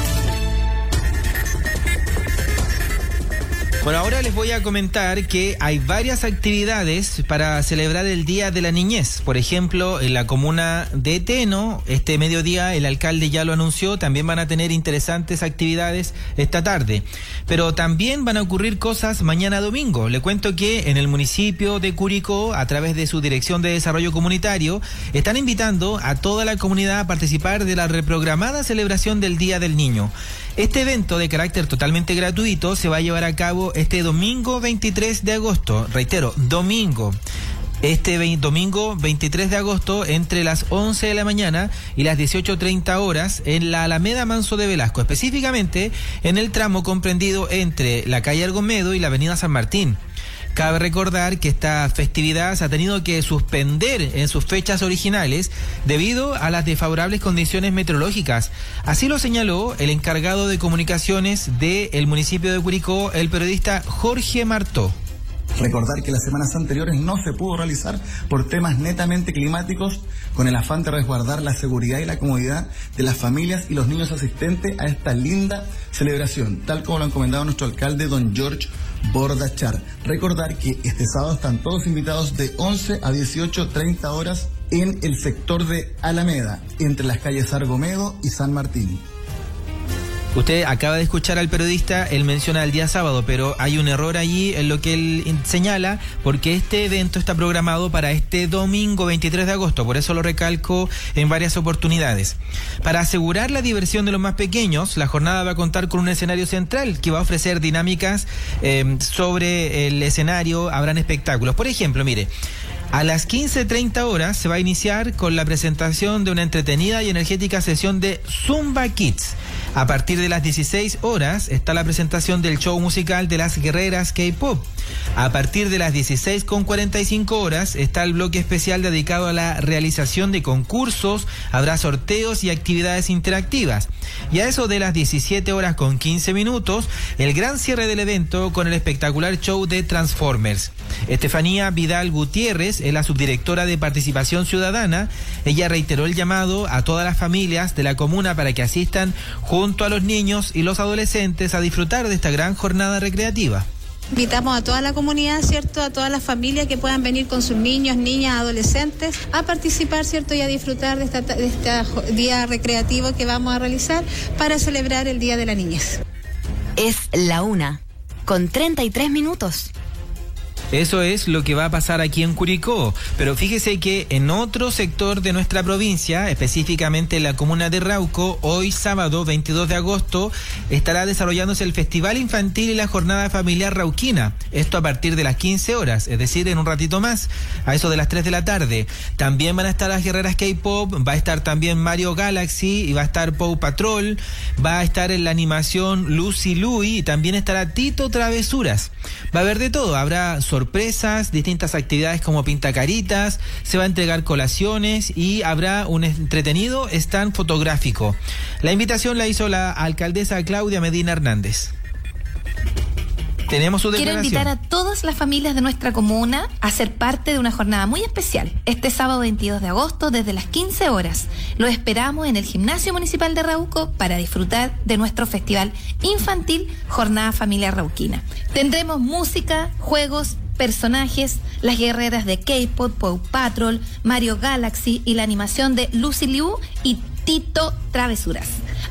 Speaker 4: Por ahora les voy a comentar que hay varias actividades para celebrar el Día de la Niñez. Por ejemplo, en la comuna de Teno, este mediodía el alcalde ya lo anunció, también van a tener interesantes actividades esta tarde. Pero también van a ocurrir cosas mañana domingo. Le cuento que en el municipio de Curicó, a través de su Dirección de Desarrollo Comunitario, están invitando a toda la comunidad a participar de la reprogramada celebración del Día del Niño. Este evento de carácter totalmente gratuito se va a llevar a cabo este domingo 23 de agosto. Reitero, domingo. Domingo 23 de agosto entre las 11 de la mañana y las 18:30 horas en la Alameda Manso de Velasco, específicamente en el tramo comprendido entre la calle Argomedo y la avenida San Martín. Cabe recordar que esta festividad se ha tenido que suspender en sus fechas originales debido a las desfavorables condiciones meteorológicas. Así lo señaló el encargado de comunicaciones del municipio de Curicó, el periodista Jorge Martó.
Speaker 2: Recordar que las semanas anteriores no se pudo realizar por temas netamente climáticos, con el afán de resguardar la seguridad y la comodidad de las familias y los niños asistentes a esta linda celebración, tal como lo ha encomendado nuestro alcalde, don George Bordachar. Recordar que este sábado están todos invitados de 11 a 18:30 horas en el sector de Alameda, entre las calles Argomedo y San Martín.
Speaker 4: Usted acaba de escuchar al periodista, él menciona el día sábado, pero hay un error allí en lo que él señala, porque este evento está programado para este domingo 23 de agosto, por eso lo recalco en varias oportunidades. Para asegurar la diversión de los más pequeños, la jornada va a contar con un escenario central que va a ofrecer dinámicas sobre el escenario, habrán espectáculos. Por ejemplo, mire, a las 15:30 horas se va a iniciar con la presentación de una entretenida y energética sesión de Zumba Kids. A partir de las 16 horas está la presentación del show musical de las guerreras K-Pop. A partir de las 16:45 horas está el bloque especial dedicado a la realización de concursos, habrá sorteos y actividades interactivas. Y a eso de las 17:15, el gran cierre del evento con el espectacular show de Transformers. Estefanía Vidal Gutiérrez es la subdirectora de Participación Ciudadana. Ella reiteró el llamado a todas las familias de la comuna para que asistan junto a los niños y los adolescentes a disfrutar de esta gran jornada recreativa.
Speaker 22: Invitamos a toda la comunidad, ¿cierto? A todas las familias que puedan venir con sus niños, niñas, adolescentes a participar, ¿cierto? Y a disfrutar de este día recreativo que vamos a realizar para celebrar el Día de la Niñez.
Speaker 23: Es la 1:33.
Speaker 4: Eso es lo que va a pasar aquí en Curicó, pero fíjese que en otro sector de nuestra provincia, específicamente en la comuna de Rauco, hoy sábado 22 de agosto estará desarrollándose el Festival Infantil y la Jornada Familiar Rauquina, esto a partir de las 15 horas, es decir, en un ratito más, a eso de las 3 de la tarde. También van a estar las guerreras K-Pop, va a estar también Mario Galaxy y va a estar Paw Patrol, va a estar en la animación Lucy Louie y también estará Tito Travesuras. Va a haber de todo, habrá sorpresas, distintas actividades como pintacaritas, se va a entregar colaciones y habrá un entretenido stand fotográfico. La invitación la hizo la alcaldesa Claudia Medina Hernández. Tenemos su declaración.
Speaker 23: Quiero invitar a todas las familias de nuestra comuna a ser parte de una jornada muy especial. Este sábado 22 de agosto desde las 15 horas. Lo esperamos en el Gimnasio Municipal de Rauco para disfrutar de nuestro Festival Infantil Jornada Familiar Rauquina. Tendremos música, juegos, personajes, las guerreras de K-Pop, Paw Patrol, Mario Galaxy y la animación de Lucy Liu y Tito Travesuras.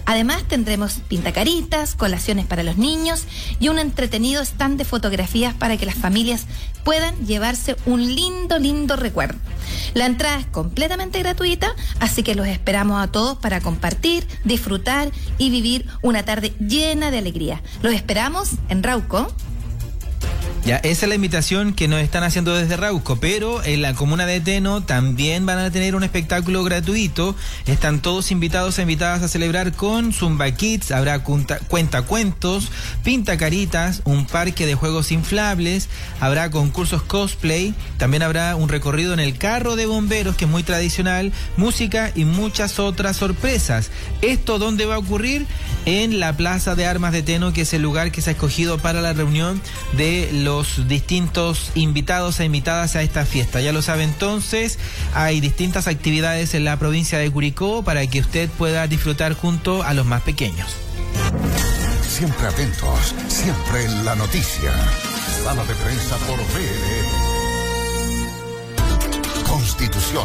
Speaker 23: Además tendremos pintacaritas, colaciones para los niños y un entretenido stand de fotografías para que las familias puedan llevarse un lindo recuerdo. La entrada es completamente gratuita, así que los esperamos a todos para compartir, disfrutar y vivir una tarde llena de alegría. Los esperamos en Rauco.
Speaker 4: Ya, esa es la invitación que nos están haciendo desde Rauco, pero en la comuna de Teno también van a tener un espectáculo gratuito. Están todos invitados e invitadas a celebrar con Zumba Kids, habrá cuentacuentos, pintacaritas, un parque de juegos inflables, habrá concursos cosplay, también habrá un recorrido en el carro de bomberos, que es muy tradicional, música y muchas otras sorpresas. ¿Esto dónde va a ocurrir? En la Plaza de Armas de Teno, que es el lugar que se ha escogido para la reunión de los distintos invitados e invitadas a esta fiesta. Ya lo sabe, entonces hay distintas actividades en la provincia de Curicó para que usted pueda disfrutar junto a los más pequeños.
Speaker 1: Siempre atentos, siempre en la noticia. Sala de prensa por BL. Constitución.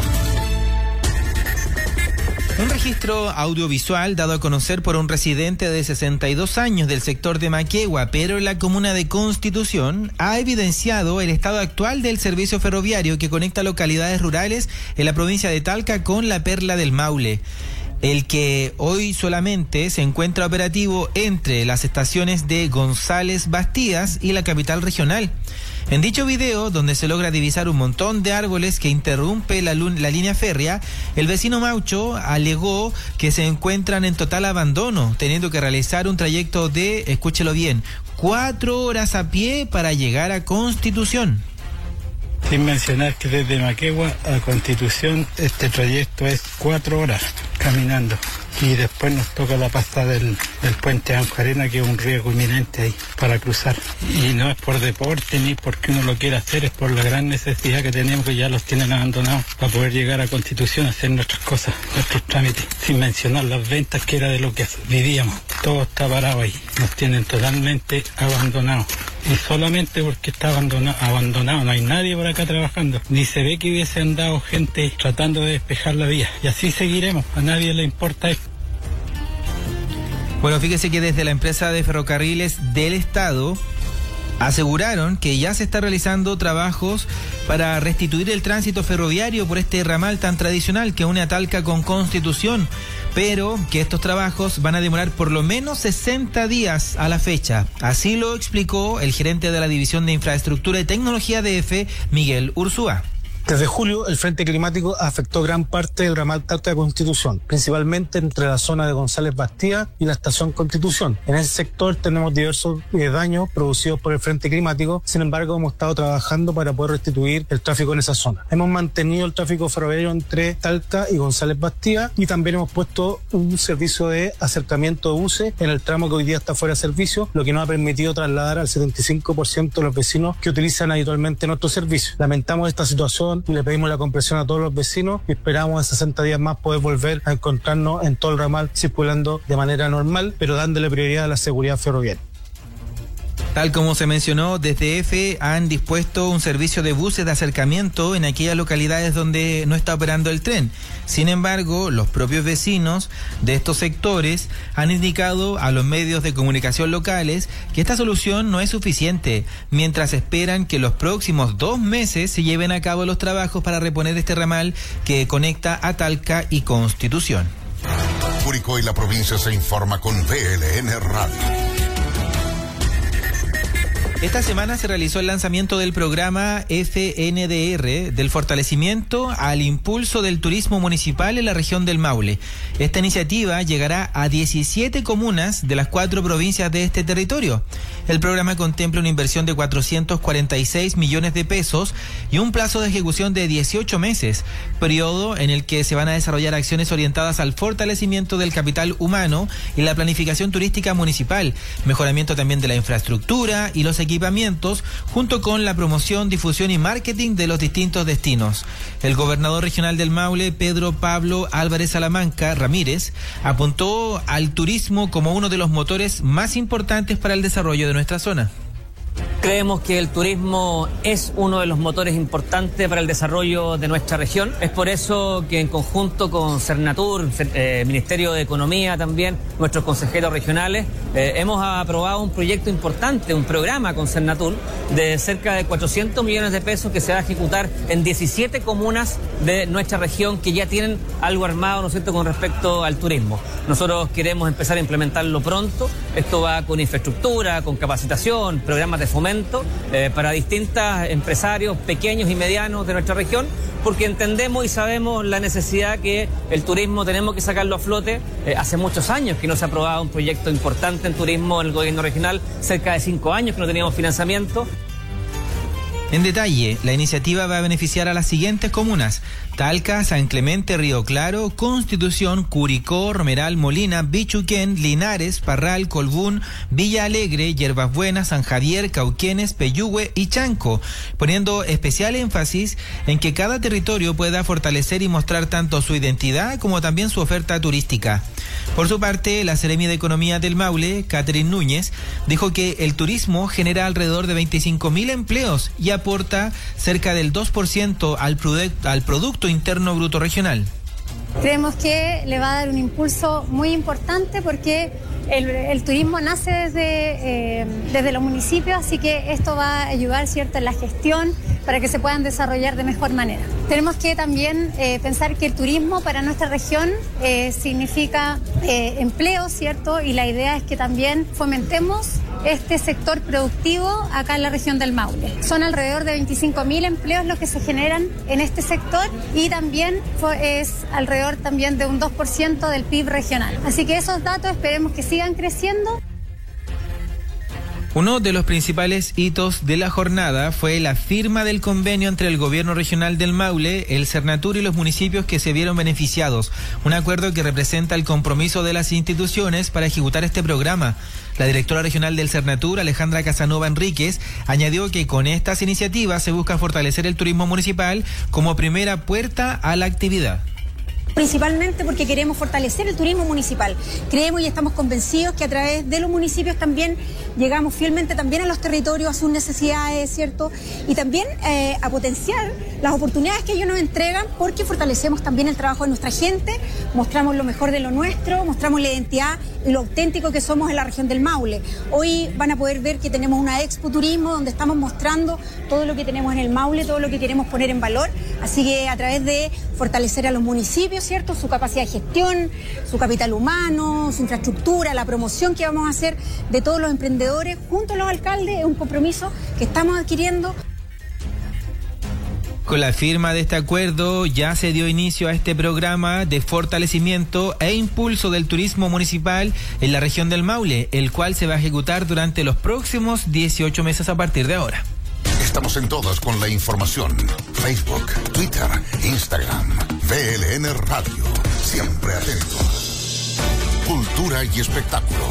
Speaker 4: Un registro audiovisual dado a conocer por un residente de 62 años del sector de Maquegua, pero en la comuna de Constitución, ha evidenciado el estado actual del servicio ferroviario que conecta localidades rurales en la provincia de Talca con la Perla del Maule, el que hoy solamente se encuentra operativo entre las estaciones de González Bastías y la capital regional. En dicho video, donde se logra divisar un montón de árboles que interrumpe la línea férrea, el vecino Maucho alegó que se encuentran en total abandono, teniendo que realizar un trayecto de, escúchelo bien, 4 horas a pie para llegar a Constitución.
Speaker 5: Sin mencionar que desde Maquegua a Constitución este trayecto es 4 horas caminando. Y después nos toca la pasada del puente Anjarena, que es un riesgo inminente ahí para cruzar. Y no es por deporte ni porque uno lo quiera hacer, es por la gran necesidad que tenemos, que ya los tienen abandonados, para poder llegar a Constitución a hacer nuestras cosas, nuestros trámites. Sin mencionar las ventas, que era de lo que vivíamos. Todo está parado ahí. Nos tienen totalmente abandonados. Y solamente porque está abandonado, no hay nadie por acá trabajando. Ni se ve que hubiese andado gente tratando de despejar la vía. Y así seguiremos, a nadie le importa esto.
Speaker 4: Bueno, fíjese que desde la empresa de ferrocarriles del Estado aseguraron que ya se está realizando trabajos para restituir el tránsito ferroviario por este ramal tan tradicional que une a Talca con Constitución, pero que estos trabajos van a demorar por lo menos 60 días a la fecha. Así lo explicó el gerente de la División de Infraestructura y Tecnología de EFE, Miguel Ursúa.
Speaker 6: Desde julio, el frente climático afectó gran parte del ramal Talca de Constitución, principalmente entre la zona de González Bastía y la estación Constitución. En ese sector tenemos diversos daños producidos por el frente climático, sin embargo hemos estado trabajando para poder restituir el tráfico en esa zona. Hemos mantenido el tráfico ferroviario entre Talca y González Bastía y también hemos puesto un servicio de acercamiento de buses en el tramo que hoy día está fuera de servicio, lo que nos ha permitido trasladar al 75% de los vecinos que utilizan habitualmente nuestro servicio. Lamentamos esta situación y le pedimos la comprensión a todos los vecinos y esperamos en 60 días más poder volver a encontrarnos en todo el ramal circulando de manera normal, pero dándole prioridad a la seguridad ferroviaria.
Speaker 4: Tal como se mencionó, desde EFE han dispuesto un servicio de buses de acercamiento en aquellas localidades donde no está operando el tren. Sin embargo, los propios vecinos de estos sectores han indicado a los medios de comunicación locales que esta solución no es suficiente, mientras esperan que los próximos 2 meses se lleven a cabo los trabajos para reponer este ramal que conecta a Talca y Constitución.
Speaker 1: Curicó y la provincia se informa con BLN Radio.
Speaker 4: Esta semana se realizó el lanzamiento del programa FNDR del fortalecimiento al impulso del turismo municipal en la región del Maule. Esta iniciativa llegará a 17 comunas de las 4 provincias de este territorio. El programa contempla una inversión de 446 millones de pesos y un plazo de ejecución de 18 meses, periodo en el que se van a desarrollar acciones orientadas al fortalecimiento del capital humano y la planificación turística municipal, mejoramiento también de la infraestructura y los equipamientos, junto con la promoción, difusión y marketing de los distintos destinos. El gobernador regional del Maule, Pedro Pablo Álvarez Salamanca Ramírez, apuntó al turismo como uno de los motores más importantes para el desarrollo de nuestra zona.
Speaker 7: Creemos que el turismo es uno de los motores importantes para el desarrollo de nuestra región. Es por eso que en conjunto con Cernatur, Ministerio de Economía también, nuestros consejeros regionales, hemos aprobado un proyecto importante, un programa con Cernatur de cerca de 400 millones de pesos que se va a ejecutar en 17 comunas de nuestra región que ya tienen algo armado, ¿no es cierto?, con respecto al turismo. Nosotros queremos empezar a implementarlo pronto. Esto va con infraestructura, con capacitación, programas de fomento para distintos empresarios pequeños y medianos de nuestra región, porque entendemos y sabemos la necesidad que el turismo tenemos que sacarlo a flote. Hace muchos años que no se ha aprobado un proyecto importante en turismo en el gobierno regional, cerca de 5 años que no teníamos financiamiento.
Speaker 4: En detalle, la iniciativa va a beneficiar a las siguientes comunas: Talca, San Clemente, Río Claro, Constitución, Curicó, Romeral, Molina, Bichuquén, Linares, Parral, Colbún, Villa Alegre, Yerbas Buenas, San Javier, Cauquenes, Peyúgue y Chanco, poniendo especial énfasis en que cada territorio pueda fortalecer y mostrar tanto su identidad como también su oferta turística. Por su parte, la Seremi de Economía del Maule, Catherine Núñez, dijo que el turismo genera alrededor de 25.000 empleos y aporta cerca del 2% al Producto Interno Bruto Regional.
Speaker 8: Creemos que le va a dar un impulso muy importante porque el turismo nace desde los municipios, así que esto va a ayudar, ¿cierto?, en la gestión para que se puedan desarrollar de mejor manera. Tenemos que también pensar que el turismo para nuestra región significa empleo, ¿cierto? Y la idea es que también fomentemos este sector productivo acá en la región del Maule. Son alrededor de 25.000 empleos los que se generan en este sector y también es alrededor también de un 2% del PIB regional. Así que esos datos esperemos que sigan creciendo.
Speaker 4: Uno de los principales hitos de la jornada fue la firma del convenio entre el Gobierno Regional del Maule, el Cernatur y los municipios que se vieron beneficiados. Un acuerdo que representa el compromiso de las instituciones para ejecutar este programa. La directora regional del Cernatur, Alejandra Casanova Enríquez, añadió que con estas iniciativas se busca fortalecer el turismo municipal como primera puerta a la actividad.
Speaker 9: Principalmente porque queremos fortalecer el turismo municipal. Creemos y estamos convencidos que a través de los municipios también llegamos fielmente también a los territorios, a sus necesidades, ¿cierto? Y también a potenciar las oportunidades que ellos nos entregan, porque fortalecemos también el trabajo de nuestra gente, mostramos lo mejor de lo nuestro, mostramos la identidad y lo auténtico que somos en la región del Maule. Hoy van a poder ver que tenemos una Expo Turismo donde estamos mostrando todo lo que tenemos en el Maule, todo lo que queremos poner en valor. Así que a través de fortalecer a los municipios, ¿cierto?, su capacidad de gestión, su capital humano, su infraestructura, la promoción que vamos a hacer de todos los emprendedores junto a los alcaldes, es un compromiso que estamos adquiriendo.
Speaker 4: Con la firma de este acuerdo ya se dio inicio a este programa de fortalecimiento e impulso del turismo municipal en la región del Maule, el cual se va a ejecutar durante los próximos 18 meses a partir de ahora.
Speaker 1: Estamos en todas con la información. Facebook, Twitter, Instagram, VLN Radio. Siempre atentos. Cultura y espectáculos.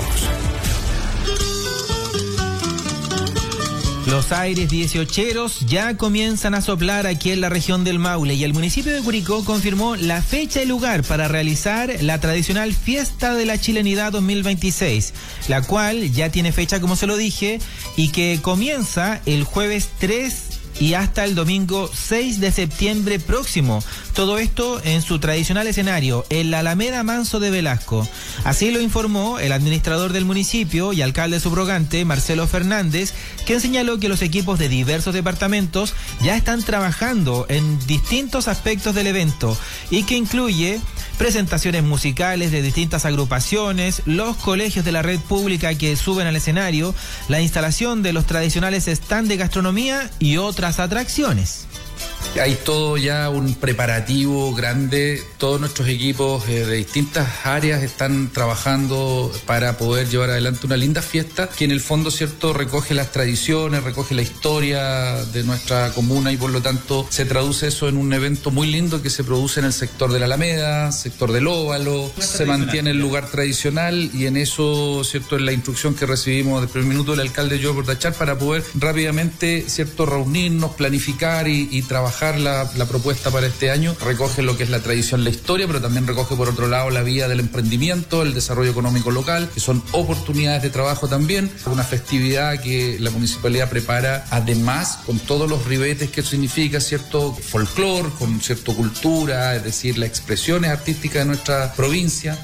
Speaker 4: Los aires 18eros ya comienzan a soplar aquí en la región del Maule y el municipio de Curicó confirmó la fecha y lugar para realizar la tradicional Fiesta de la Chilenidad 2026, la cual ya tiene fecha, como se lo dije, y que comienza el jueves 3 y hasta el domingo 6 de septiembre próximo. Todo esto en su tradicional escenario, en la Alameda Manso de Velasco. Así lo informó el administrador del municipio y alcalde subrogante, Marcelo Fernández, quien señaló que los equipos de diversos departamentos ya están trabajando en distintos aspectos del evento y que incluye presentaciones musicales de distintas agrupaciones, los colegios de la red pública que suben al escenario, la instalación de los tradicionales stand de gastronomía y otras atracciones.
Speaker 24: Hay todo ya un preparativo grande, todos nuestros equipos de distintas áreas están trabajando para poder llevar adelante una linda fiesta que en el fondo, cierto, recoge las tradiciones, recoge la historia de nuestra comuna y por lo tanto se traduce eso en un evento muy lindo que se produce en el sector de la Alameda, sector del Óvalo, se mantiene el lugar tradicional y en eso, cierto, es la instrucción que recibimos del primer minuto del alcalde Joe Bordachar para poder rápidamente, cierto, reunirnos, planificar y trabajar trabajar la propuesta para este año. Recoge lo que es la tradición, la historia, pero también recoge por otro lado la vía del emprendimiento, el desarrollo económico local, que son oportunidades de trabajo también. Una festividad que la municipalidad prepara, además con todos los ribetes que significa, cierto folclore, con cierta cultura, es decir, las expresiones artísticas de nuestra provincia.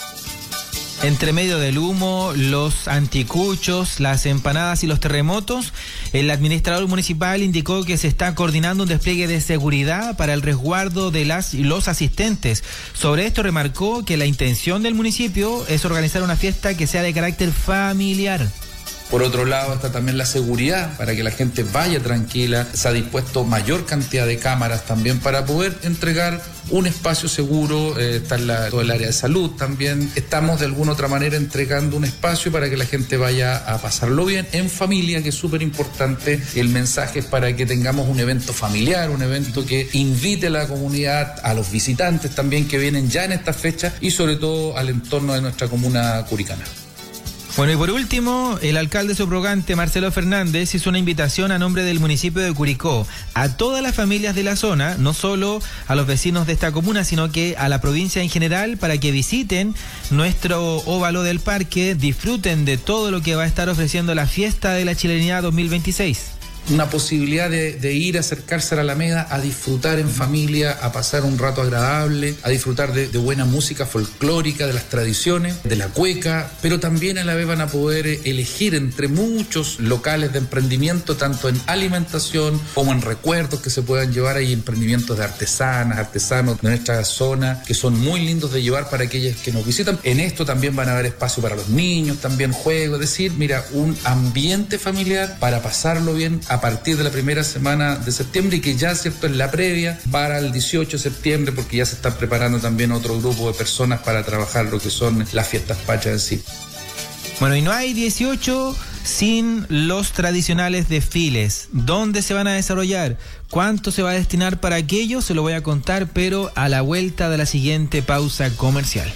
Speaker 4: Entre medio del humo, los anticuchos, las empanadas y los terremotos, el administrador municipal indicó que se está coordinando un despliegue de seguridad para el resguardo de las y los asistentes. Sobre esto remarcó que la intención del municipio es organizar una fiesta que sea de carácter familiar.
Speaker 24: Por otro lado está también la seguridad para que la gente vaya tranquila. Se ha dispuesto mayor cantidad de cámaras también para poder entregar un espacio seguro. Está todo el área de salud también. Estamos de alguna otra manera entregando un espacio para que la gente vaya a pasarlo bien en familia, que es súper importante. El mensaje es para que tengamos un evento familiar, un evento que invite a la comunidad, a los visitantes también que vienen ya en esta fecha y sobre todo al entorno de nuestra comuna curicana.
Speaker 4: Bueno, y por último, el alcalde subrogante Marcelo Fernández hizo una invitación a nombre del municipio de Curicó a todas las familias de la zona, no solo a los vecinos de esta comuna, sino que a la provincia en general, para que visiten nuestro óvalo del parque, disfruten de todo lo que va a estar ofreciendo la fiesta de la chilenidad 2026.
Speaker 24: Una posibilidad de ir a acercarse a la Alameda, a disfrutar en familia, a pasar un rato agradable, a disfrutar de buena música folclórica, de las tradiciones, de la cueca, pero también a la vez van a poder elegir entre muchos locales de emprendimiento, tanto en alimentación como en recuerdos que se puedan llevar. Hay emprendimientos de artesanos de nuestra zona que son muy lindos de llevar para aquellos que nos visitan. En esto también van a haber espacio para los niños, también juegos, es decir, mira, un ambiente familiar para pasarlo bien a partir de la primera semana de septiembre y que ya, cierto, es la previa para el 18 de septiembre, porque ya se están preparando también otro grupo de personas para trabajar lo que son las fiestas patrias en sí.
Speaker 4: Bueno, y no hay 18 sin los tradicionales desfiles. ¿Dónde se van a desarrollar? ¿Cuánto se va a destinar para aquello? Se lo voy a contar, pero a la vuelta de la siguiente pausa comercial.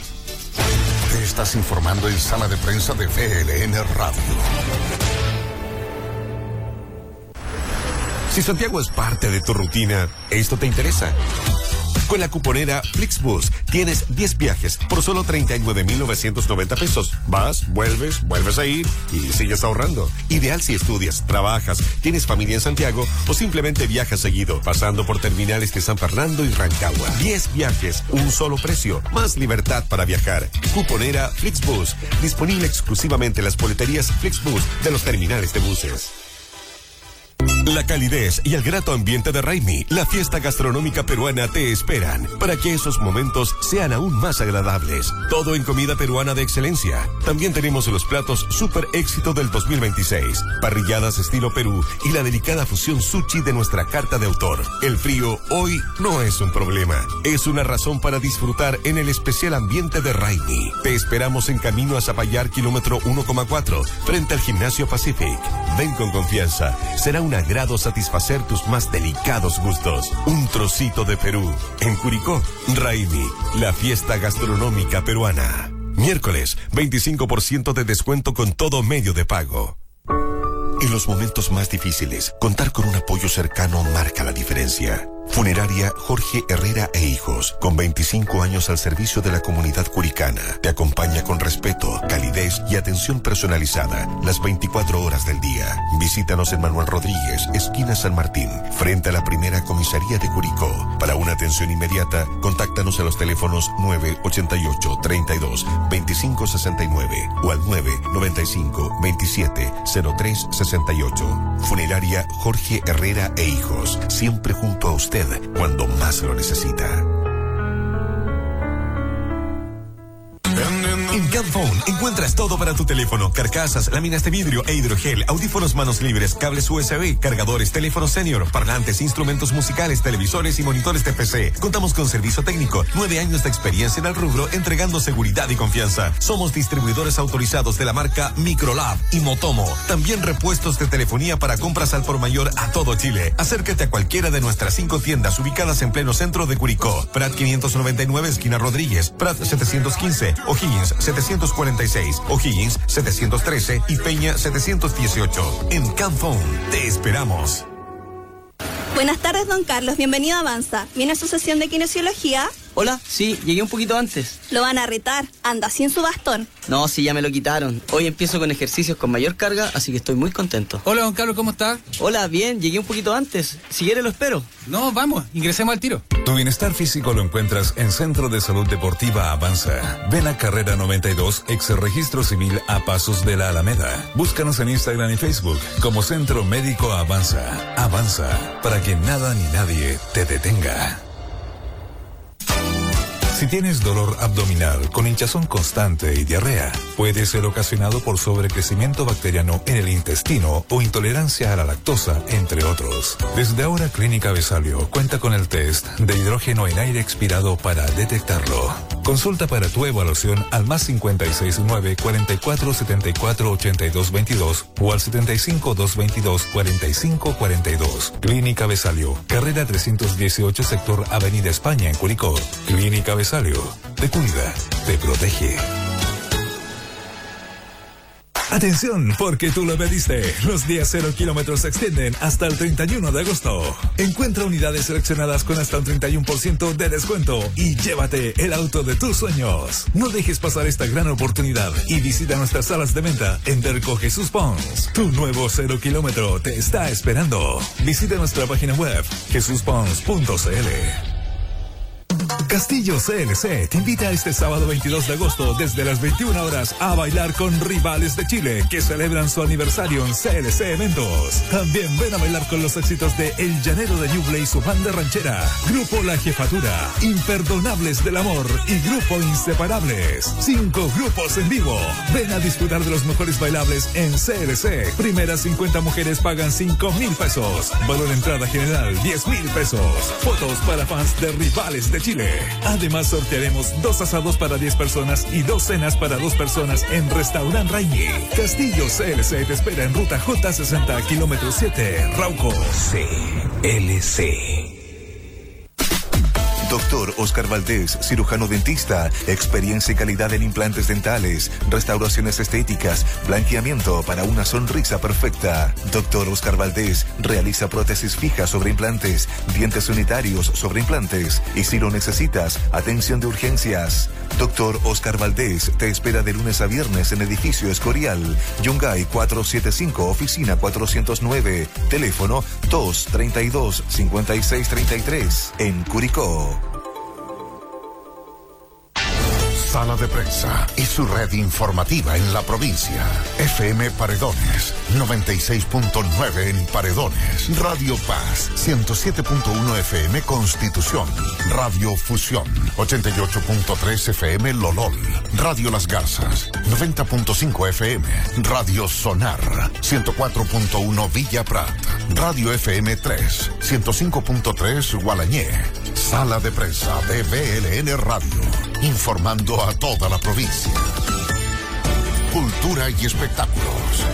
Speaker 1: Te estás informando en Sala de Prensa de VLN Radio.
Speaker 13: Si Santiago es parte de tu rutina, esto te interesa. Con la cuponera Flixbus tienes 10 viajes por solo 39,990 pesos. Vas, vuelves a ir y sigues ahorrando. Ideal si estudias, trabajas, tienes familia en Santiago o simplemente viajas seguido, pasando por terminales de San Fernando y Rancagua. 10 viajes, un solo precio, más libertad para viajar. Cuponera Flixbus, disponible exclusivamente en las boleterías Flixbus de los terminales de buses. La calidez y el grato ambiente de Raimi, la fiesta gastronómica peruana, te esperan para que esos momentos sean aún más agradables. Todo en comida peruana de excelencia. También tenemos los platos super éxito del 2026, parrilladas estilo Perú y la delicada fusión sushi de nuestra carta de autor. El frío hoy no es un problema, es una razón para disfrutar en el especial ambiente de Raimi. Te esperamos en camino a Zapallar, kilómetro 1,4, frente al Gimnasio Pacific. Ven con confianza, será un agrado satisfacer tus más delicados gustos. Un trocito de Perú. En Curicó, Raimi, la fiesta gastronómica peruana. Miércoles, 25% de descuento con todo medio de pago.
Speaker 18: En los momentos más difíciles, contar con un apoyo cercano marca la diferencia. Funeraria Jorge Herrera e Hijos, con 25 años al servicio de la comunidad curicana, te acompaña con respeto, calidez y atención personalizada las 24 horas del día. Visítanos en Manuel Rodríguez, esquina San Martín, frente a la primera comisaría de Curicó. Para una atención inmediata, contáctanos a los teléfonos 988 32 25 69 o al 995 27 03 68. Funeraria Jorge Herrera e Hijos, siempre junto a usted cuando más lo necesita.
Speaker 13: En Camphone encuentras todo para tu teléfono: carcasas, láminas de vidrio e hidrogel, audífonos manos libres, cables USB, cargadores, teléfonos senior, parlantes, instrumentos musicales, televisores y monitores de PC. Contamos con servicio técnico, 9 años de experiencia en el rubro, entregando seguridad y confianza. Somos distribuidores autorizados de la marca Microlab y Motomo. También repuestos de telefonía para compras al por mayor a todo Chile. Acércate a cualquiera de nuestras 5 tiendas ubicadas en pleno centro de Curicó: Prat 599, esquina Rodríguez; Prat 715, O'Higgins 746, O'Higgins 713 y Peña 718. En Camphone te esperamos.
Speaker 10: Buenas tardes, don Carlos. Bienvenido a Avanza. ¿Viene a su sesión de kinesiología?
Speaker 15: Hola, sí, llegué un poquito antes.
Speaker 10: Lo van a retar. Anda sin su bastón.
Speaker 15: No, sí, ya me lo quitaron. Hoy empiezo con ejercicios con mayor carga, así que estoy muy contento.
Speaker 11: Hola, don Carlos, ¿cómo está?
Speaker 15: Hola, bien, llegué un poquito antes. Si quiere lo espero.
Speaker 11: No, vamos, ingresemos al tiro.
Speaker 3: Tu bienestar físico lo encuentras en Centro de Salud Deportiva Avanza. Ven a Carrera 92, ex registro civil a pasos de la Alameda. Búscanos en Instagram y Facebook como Centro Médico Avanza. Avanza, para que nada ni nadie te detenga. Si tienes dolor abdominal con hinchazón constante y diarrea, puede ser ocasionado por sobrecrecimiento bacteriano en el intestino o intolerancia a la lactosa, entre otros. Desde ahora, Clínica Besalio cuenta con el test de hidrógeno en aire expirado para detectarlo. Consulta para tu evaluación al +569 44 74 82 22 o al 75 222 45 42. Clínica Besalio, carrera 318, sector Avenida España en Curicó. Clínica Besalio, te cuida, te protege. Atención, porque tú lo pediste. Los días 0 kilómetros se extienden hasta el 31 de agosto. Encuentra unidades seleccionadas con hasta un 31% de descuento y llévate el auto de tus sueños. No dejes pasar esta gran oportunidad y visita nuestras salas de venta en Derco Jesús Pons. Tu nuevo 0 kilómetro te está esperando. Visita nuestra página web jesuspons.cl. Castillo CLC te invita este sábado 22 de agosto desde las 21 horas a bailar con Rivales de Chile que celebran su aniversario en CLC Eventos. También ven a bailar con los éxitos de El Llanero de Ñuble y su banda ranchera, Grupo La Jefatura, Imperdonables del Amor y Grupo Inseparables. 5 grupos en vivo. Ven a disfrutar de los mejores bailables en CLC. Primeras 50 mujeres pagan 5,000 pesos. Valor de entrada general 10,000 pesos. Fotos para fans de Rivales de Chile. Además sortearemos 2 asados para 10 personas y 2 cenas para 2 personas en Restaurant Raimi. Castillo CLC te espera en ruta J60, kilómetro 7, Rauco. CLC.
Speaker 18: Doctor Oscar Valdés, cirujano dentista, experiencia y calidad en implantes dentales, restauraciones estéticas, blanqueamiento para una sonrisa perfecta. Doctor Oscar Valdés realiza prótesis fijas sobre implantes, dientes unitarios sobre implantes y si lo necesitas, atención de urgencias. Doctor Oscar Valdés te espera de lunes a viernes en edificio Escorial, Yungay 475, oficina 409, teléfono 232-5633 en Curicó.
Speaker 1: Sala de Prensa y su red informativa en la provincia. FM Paredones, 96.9 en Paredones. Radio Paz, 107.1 FM Constitución. Radio Fusión, 88.3 FM Lolol. Radio Las Garzas, 90.5 FM. Radio Sonar, 104.1 Villa Prat. Radio FM 3, 105.3 Gualañé. Sala de Prensa de BLN Radio, informando a toda la provincia. Cultura y espectáculos.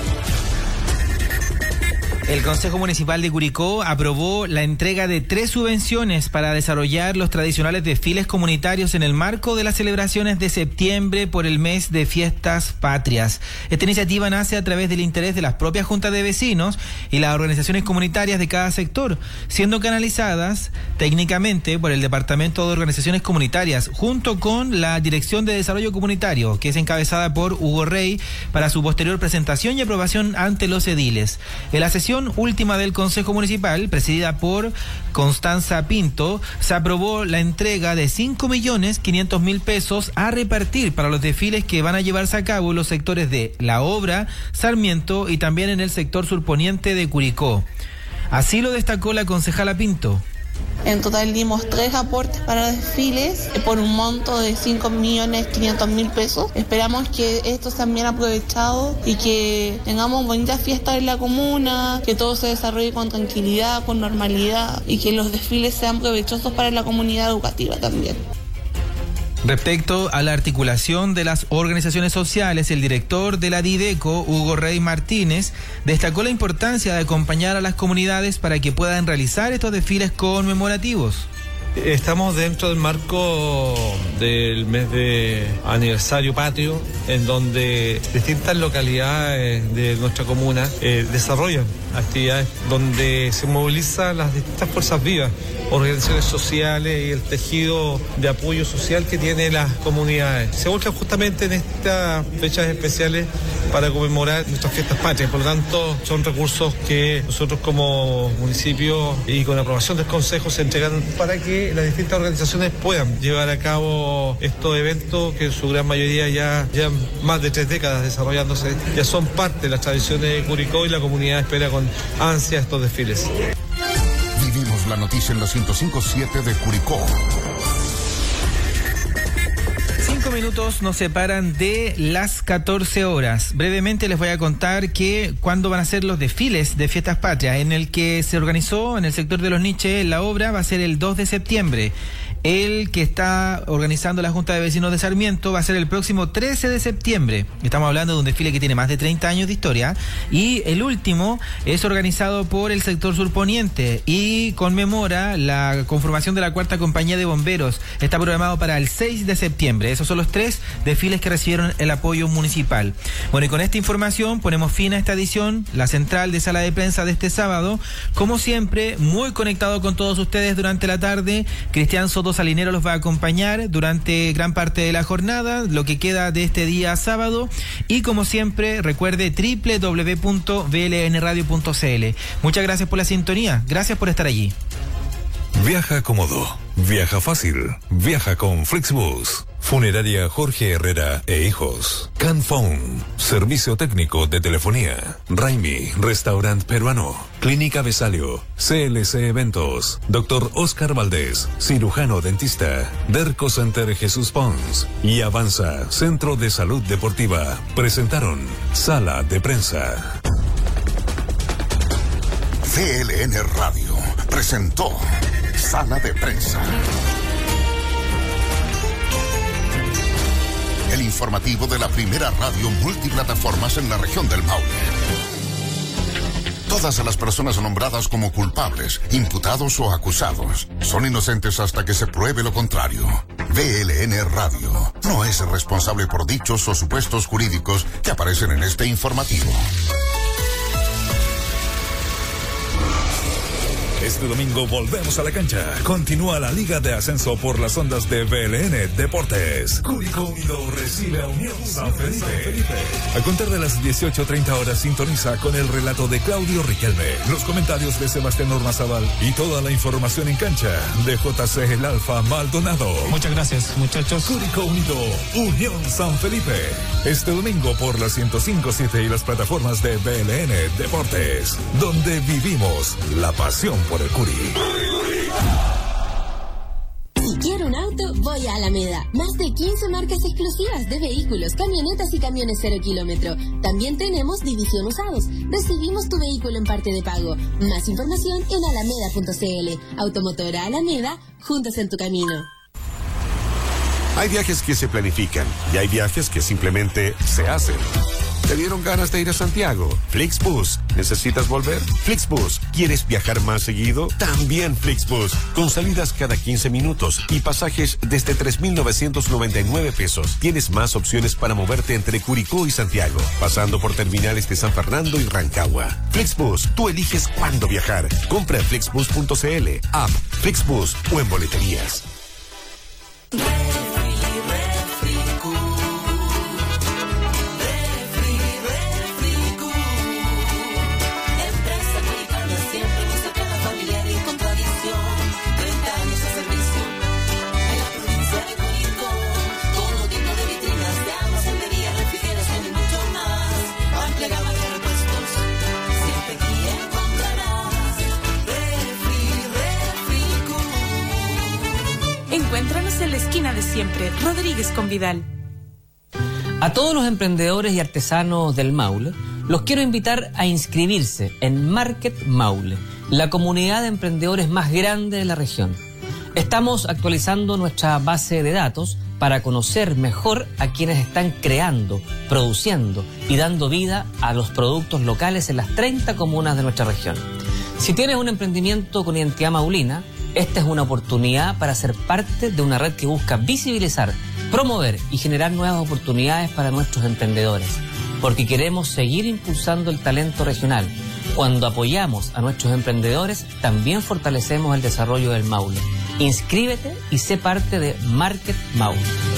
Speaker 4: El Consejo Municipal de Curicó aprobó la entrega de 3 subvenciones para desarrollar los tradicionales desfiles comunitarios en el marco de las celebraciones de septiembre por el mes de fiestas patrias. Esta iniciativa nace a través del interés de las propias juntas de vecinos y las organizaciones comunitarias de cada sector, siendo canalizadas técnicamente por el Departamento de Organizaciones Comunitarias junto con la Dirección de Desarrollo Comunitario, que es encabezada por Hugo Rey, para su posterior presentación y aprobación ante los ediles. En la sesión última del Consejo Municipal, presidida por Constanza Pinto, se aprobó la entrega de 5.500.000 pesos a repartir para los desfiles que van a llevarse a cabo en los sectores de La Obra, Sarmiento y también en el sector surponiente de Curicó. Así lo destacó la concejala Pinto.
Speaker 12: En total dimos 3 aportes para desfiles por un monto de 5.500.000 pesos. Esperamos que estos sean bien aprovechados y que tengamos bonitas fiestas en la comuna, que todo se desarrolle con tranquilidad, con normalidad y que los desfiles sean provechosos para la comunidad educativa también.
Speaker 4: Respecto a la articulación de las organizaciones sociales, el director de la Dideco, Hugo Rey Martínez, destacó la importancia de acompañar a las comunidades para que puedan realizar estos desfiles conmemorativos.
Speaker 14: Estamos dentro del marco del mes de aniversario patrio, en donde distintas localidades de nuestra comuna desarrollan actividades donde se movilizan las distintas fuerzas vivas, organizaciones sociales y el tejido de apoyo social que tiene las comunidades. Se busca justamente en estas fechas especiales para conmemorar nuestras fiestas patrias. Por lo tanto, son recursos que nosotros como municipio y con aprobación del Consejo se entregan para que las distintas organizaciones puedan llevar a cabo estos eventos que en su gran mayoría ya llevan más de 3 décadas desarrollándose. Ya son parte de las tradiciones de Curicó y la comunidad espera con ansia estos desfiles.
Speaker 1: Vivimos la noticia en la 105.7 de Curicó.
Speaker 4: 5 minutos nos separan de las 14 horas. Brevemente les voy a contar cuándo van a ser los desfiles de Fiestas Patrias. En el que se organizó en el sector de Los Niches la obra va a ser el 2 de septiembre. El que está organizando la Junta de Vecinos de Sarmiento va a ser el próximo 13 de septiembre. Estamos hablando de un desfile que tiene más de 30 años de historia. Y el último es organizado por el sector surponiente y conmemora la conformación de la 4ª Compañía de Bomberos. Está programado para el 6 de septiembre. Esos son los 3 desfiles que recibieron el apoyo municipal. Bueno, y con esta información ponemos fin a esta edición, la central de Sala de Prensa de este sábado. Como siempre, muy conectado con todos ustedes durante la tarde. Cristian Soto Salinero los va a acompañar durante gran parte de la jornada, lo que queda de este día sábado. Y como siempre, recuerde www.blnradio.cl. Muchas gracias por la sintonía, gracias por estar allí.
Speaker 3: Viaja cómodo, viaja fácil, viaja con Flixbus. Funeraria Jorge Herrera e Hijos. Canphone, servicio técnico de telefonía. Raimi, restaurante peruano. Clínica Besalio, CLC Eventos. Dr. Oscar Valdés, cirujano dentista. Derco Center Jesús Pons y Avanza, Centro de Salud Deportiva. Presentaron Sala de Prensa.
Speaker 1: CLN Radio presentó Sala de Prensa. El informativo de la primera radio multiplataformas en la región del Maule. Todas las personas nombradas como culpables, imputados o acusados son inocentes hasta que se pruebe lo contrario. BLN Radio no es responsable por dichos o supuestos jurídicos que aparecen en este informativo.
Speaker 3: Este domingo volvemos a la cancha. Continúa la Liga de Ascenso por las ondas de BLN Deportes. Curicó Unido recibe a Unión San Felipe. A contar de las 18:30 horas sintoniza con el relato de Claudio Riquelme, los comentarios de Sebastián Ormazábal y toda la información en cancha de JC El Alfa Maldonado.
Speaker 6: Muchas gracias, muchachos.
Speaker 3: Curicó Unido, Unión San Felipe. Este domingo por las 105.7 y las plataformas de BLN Deportes, donde vivimos la pasión por el Curi.
Speaker 16: Si quiero un auto, voy a Alameda. Más de 15 marcas exclusivas de vehículos, camionetas y camiones 0 kilómetro. También tenemos división usados. Recibimos tu vehículo en parte de pago. Más información en alameda.cl. Automotora Alameda, juntos en tu camino.
Speaker 18: Hay viajes que se planifican y hay viajes que simplemente se hacen. ¿Te dieron ganas de ir a Santiago? Flixbus. ¿Necesitas volver? Flixbus. ¿Quieres viajar más seguido? También Flixbus. Con salidas cada 15 minutos y pasajes desde 3.999 pesos. Tienes más opciones para moverte entre Curicó y Santiago, pasando por terminales de San Fernando y Rancagua. Flixbus. Tú eliges cuándo viajar. Compra en flixbus.cl, app, Flixbus o en boleterías.
Speaker 17: Encuéntranos en la esquina de siempre, Rodríguez con Vidal.
Speaker 7: A todos los emprendedores y artesanos del Maule, los quiero invitar a inscribirse en Market Maule, la comunidad de emprendedores más grande de la región. Estamos actualizando nuestra base de datos para conocer mejor a quienes están creando, produciendo y dando vida a los productos locales en las 30 comunas de nuestra región. Si tienes un emprendimiento con identidad maulina, Esta es una oportunidad para ser parte de una red que busca visibilizar, promover y generar nuevas oportunidades para nuestros emprendedores, porque queremos seguir impulsando el talento regional. Cuando apoyamos a nuestros emprendedores, también fortalecemos el desarrollo del Maule. Inscríbete y sé parte de Market Maule.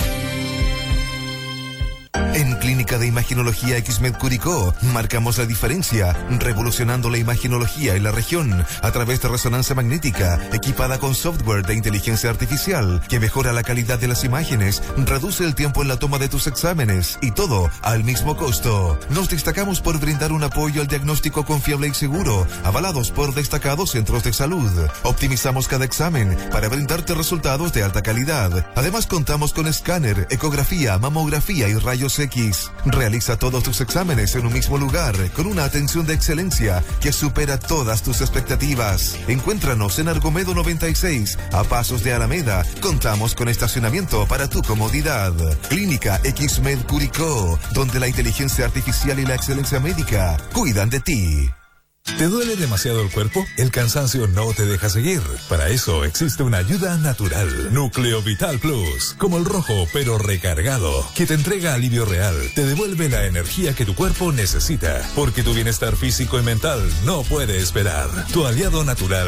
Speaker 2: En Clínica de Imaginología XMED Curicó marcamos la diferencia, revolucionando la imaginología en la región a través de resonancia magnética, equipada con software de inteligencia artificial que mejora la calidad de las imágenes, reduce el tiempo en la toma de tus exámenes y todo al mismo costo. Nos destacamos por brindar un apoyo al diagnóstico confiable y seguro, avalados por destacados centros de salud. Optimizamos cada examen para brindarte resultados de alta calidad. Además contamos con escáner, ecografía, mamografía y rayos X. Realiza todos tus exámenes en un mismo lugar con una atención de excelencia que supera todas tus expectativas. Encuéntranos en Argomedo 96, a pasos de Alameda. Contamos con estacionamiento para tu comodidad. Clínica XMED Curicó, donde la inteligencia artificial y la excelencia médica cuidan de ti.
Speaker 3: ¿Te duele demasiado el cuerpo? El cansancio no te deja seguir. Para eso existe una ayuda natural. Núcleo Vital Plus. Como el rojo, pero recargado. Que te entrega alivio real. Te devuelve la energía que tu cuerpo necesita. Porque tu bienestar físico y mental no puede esperar. Tu aliado natural.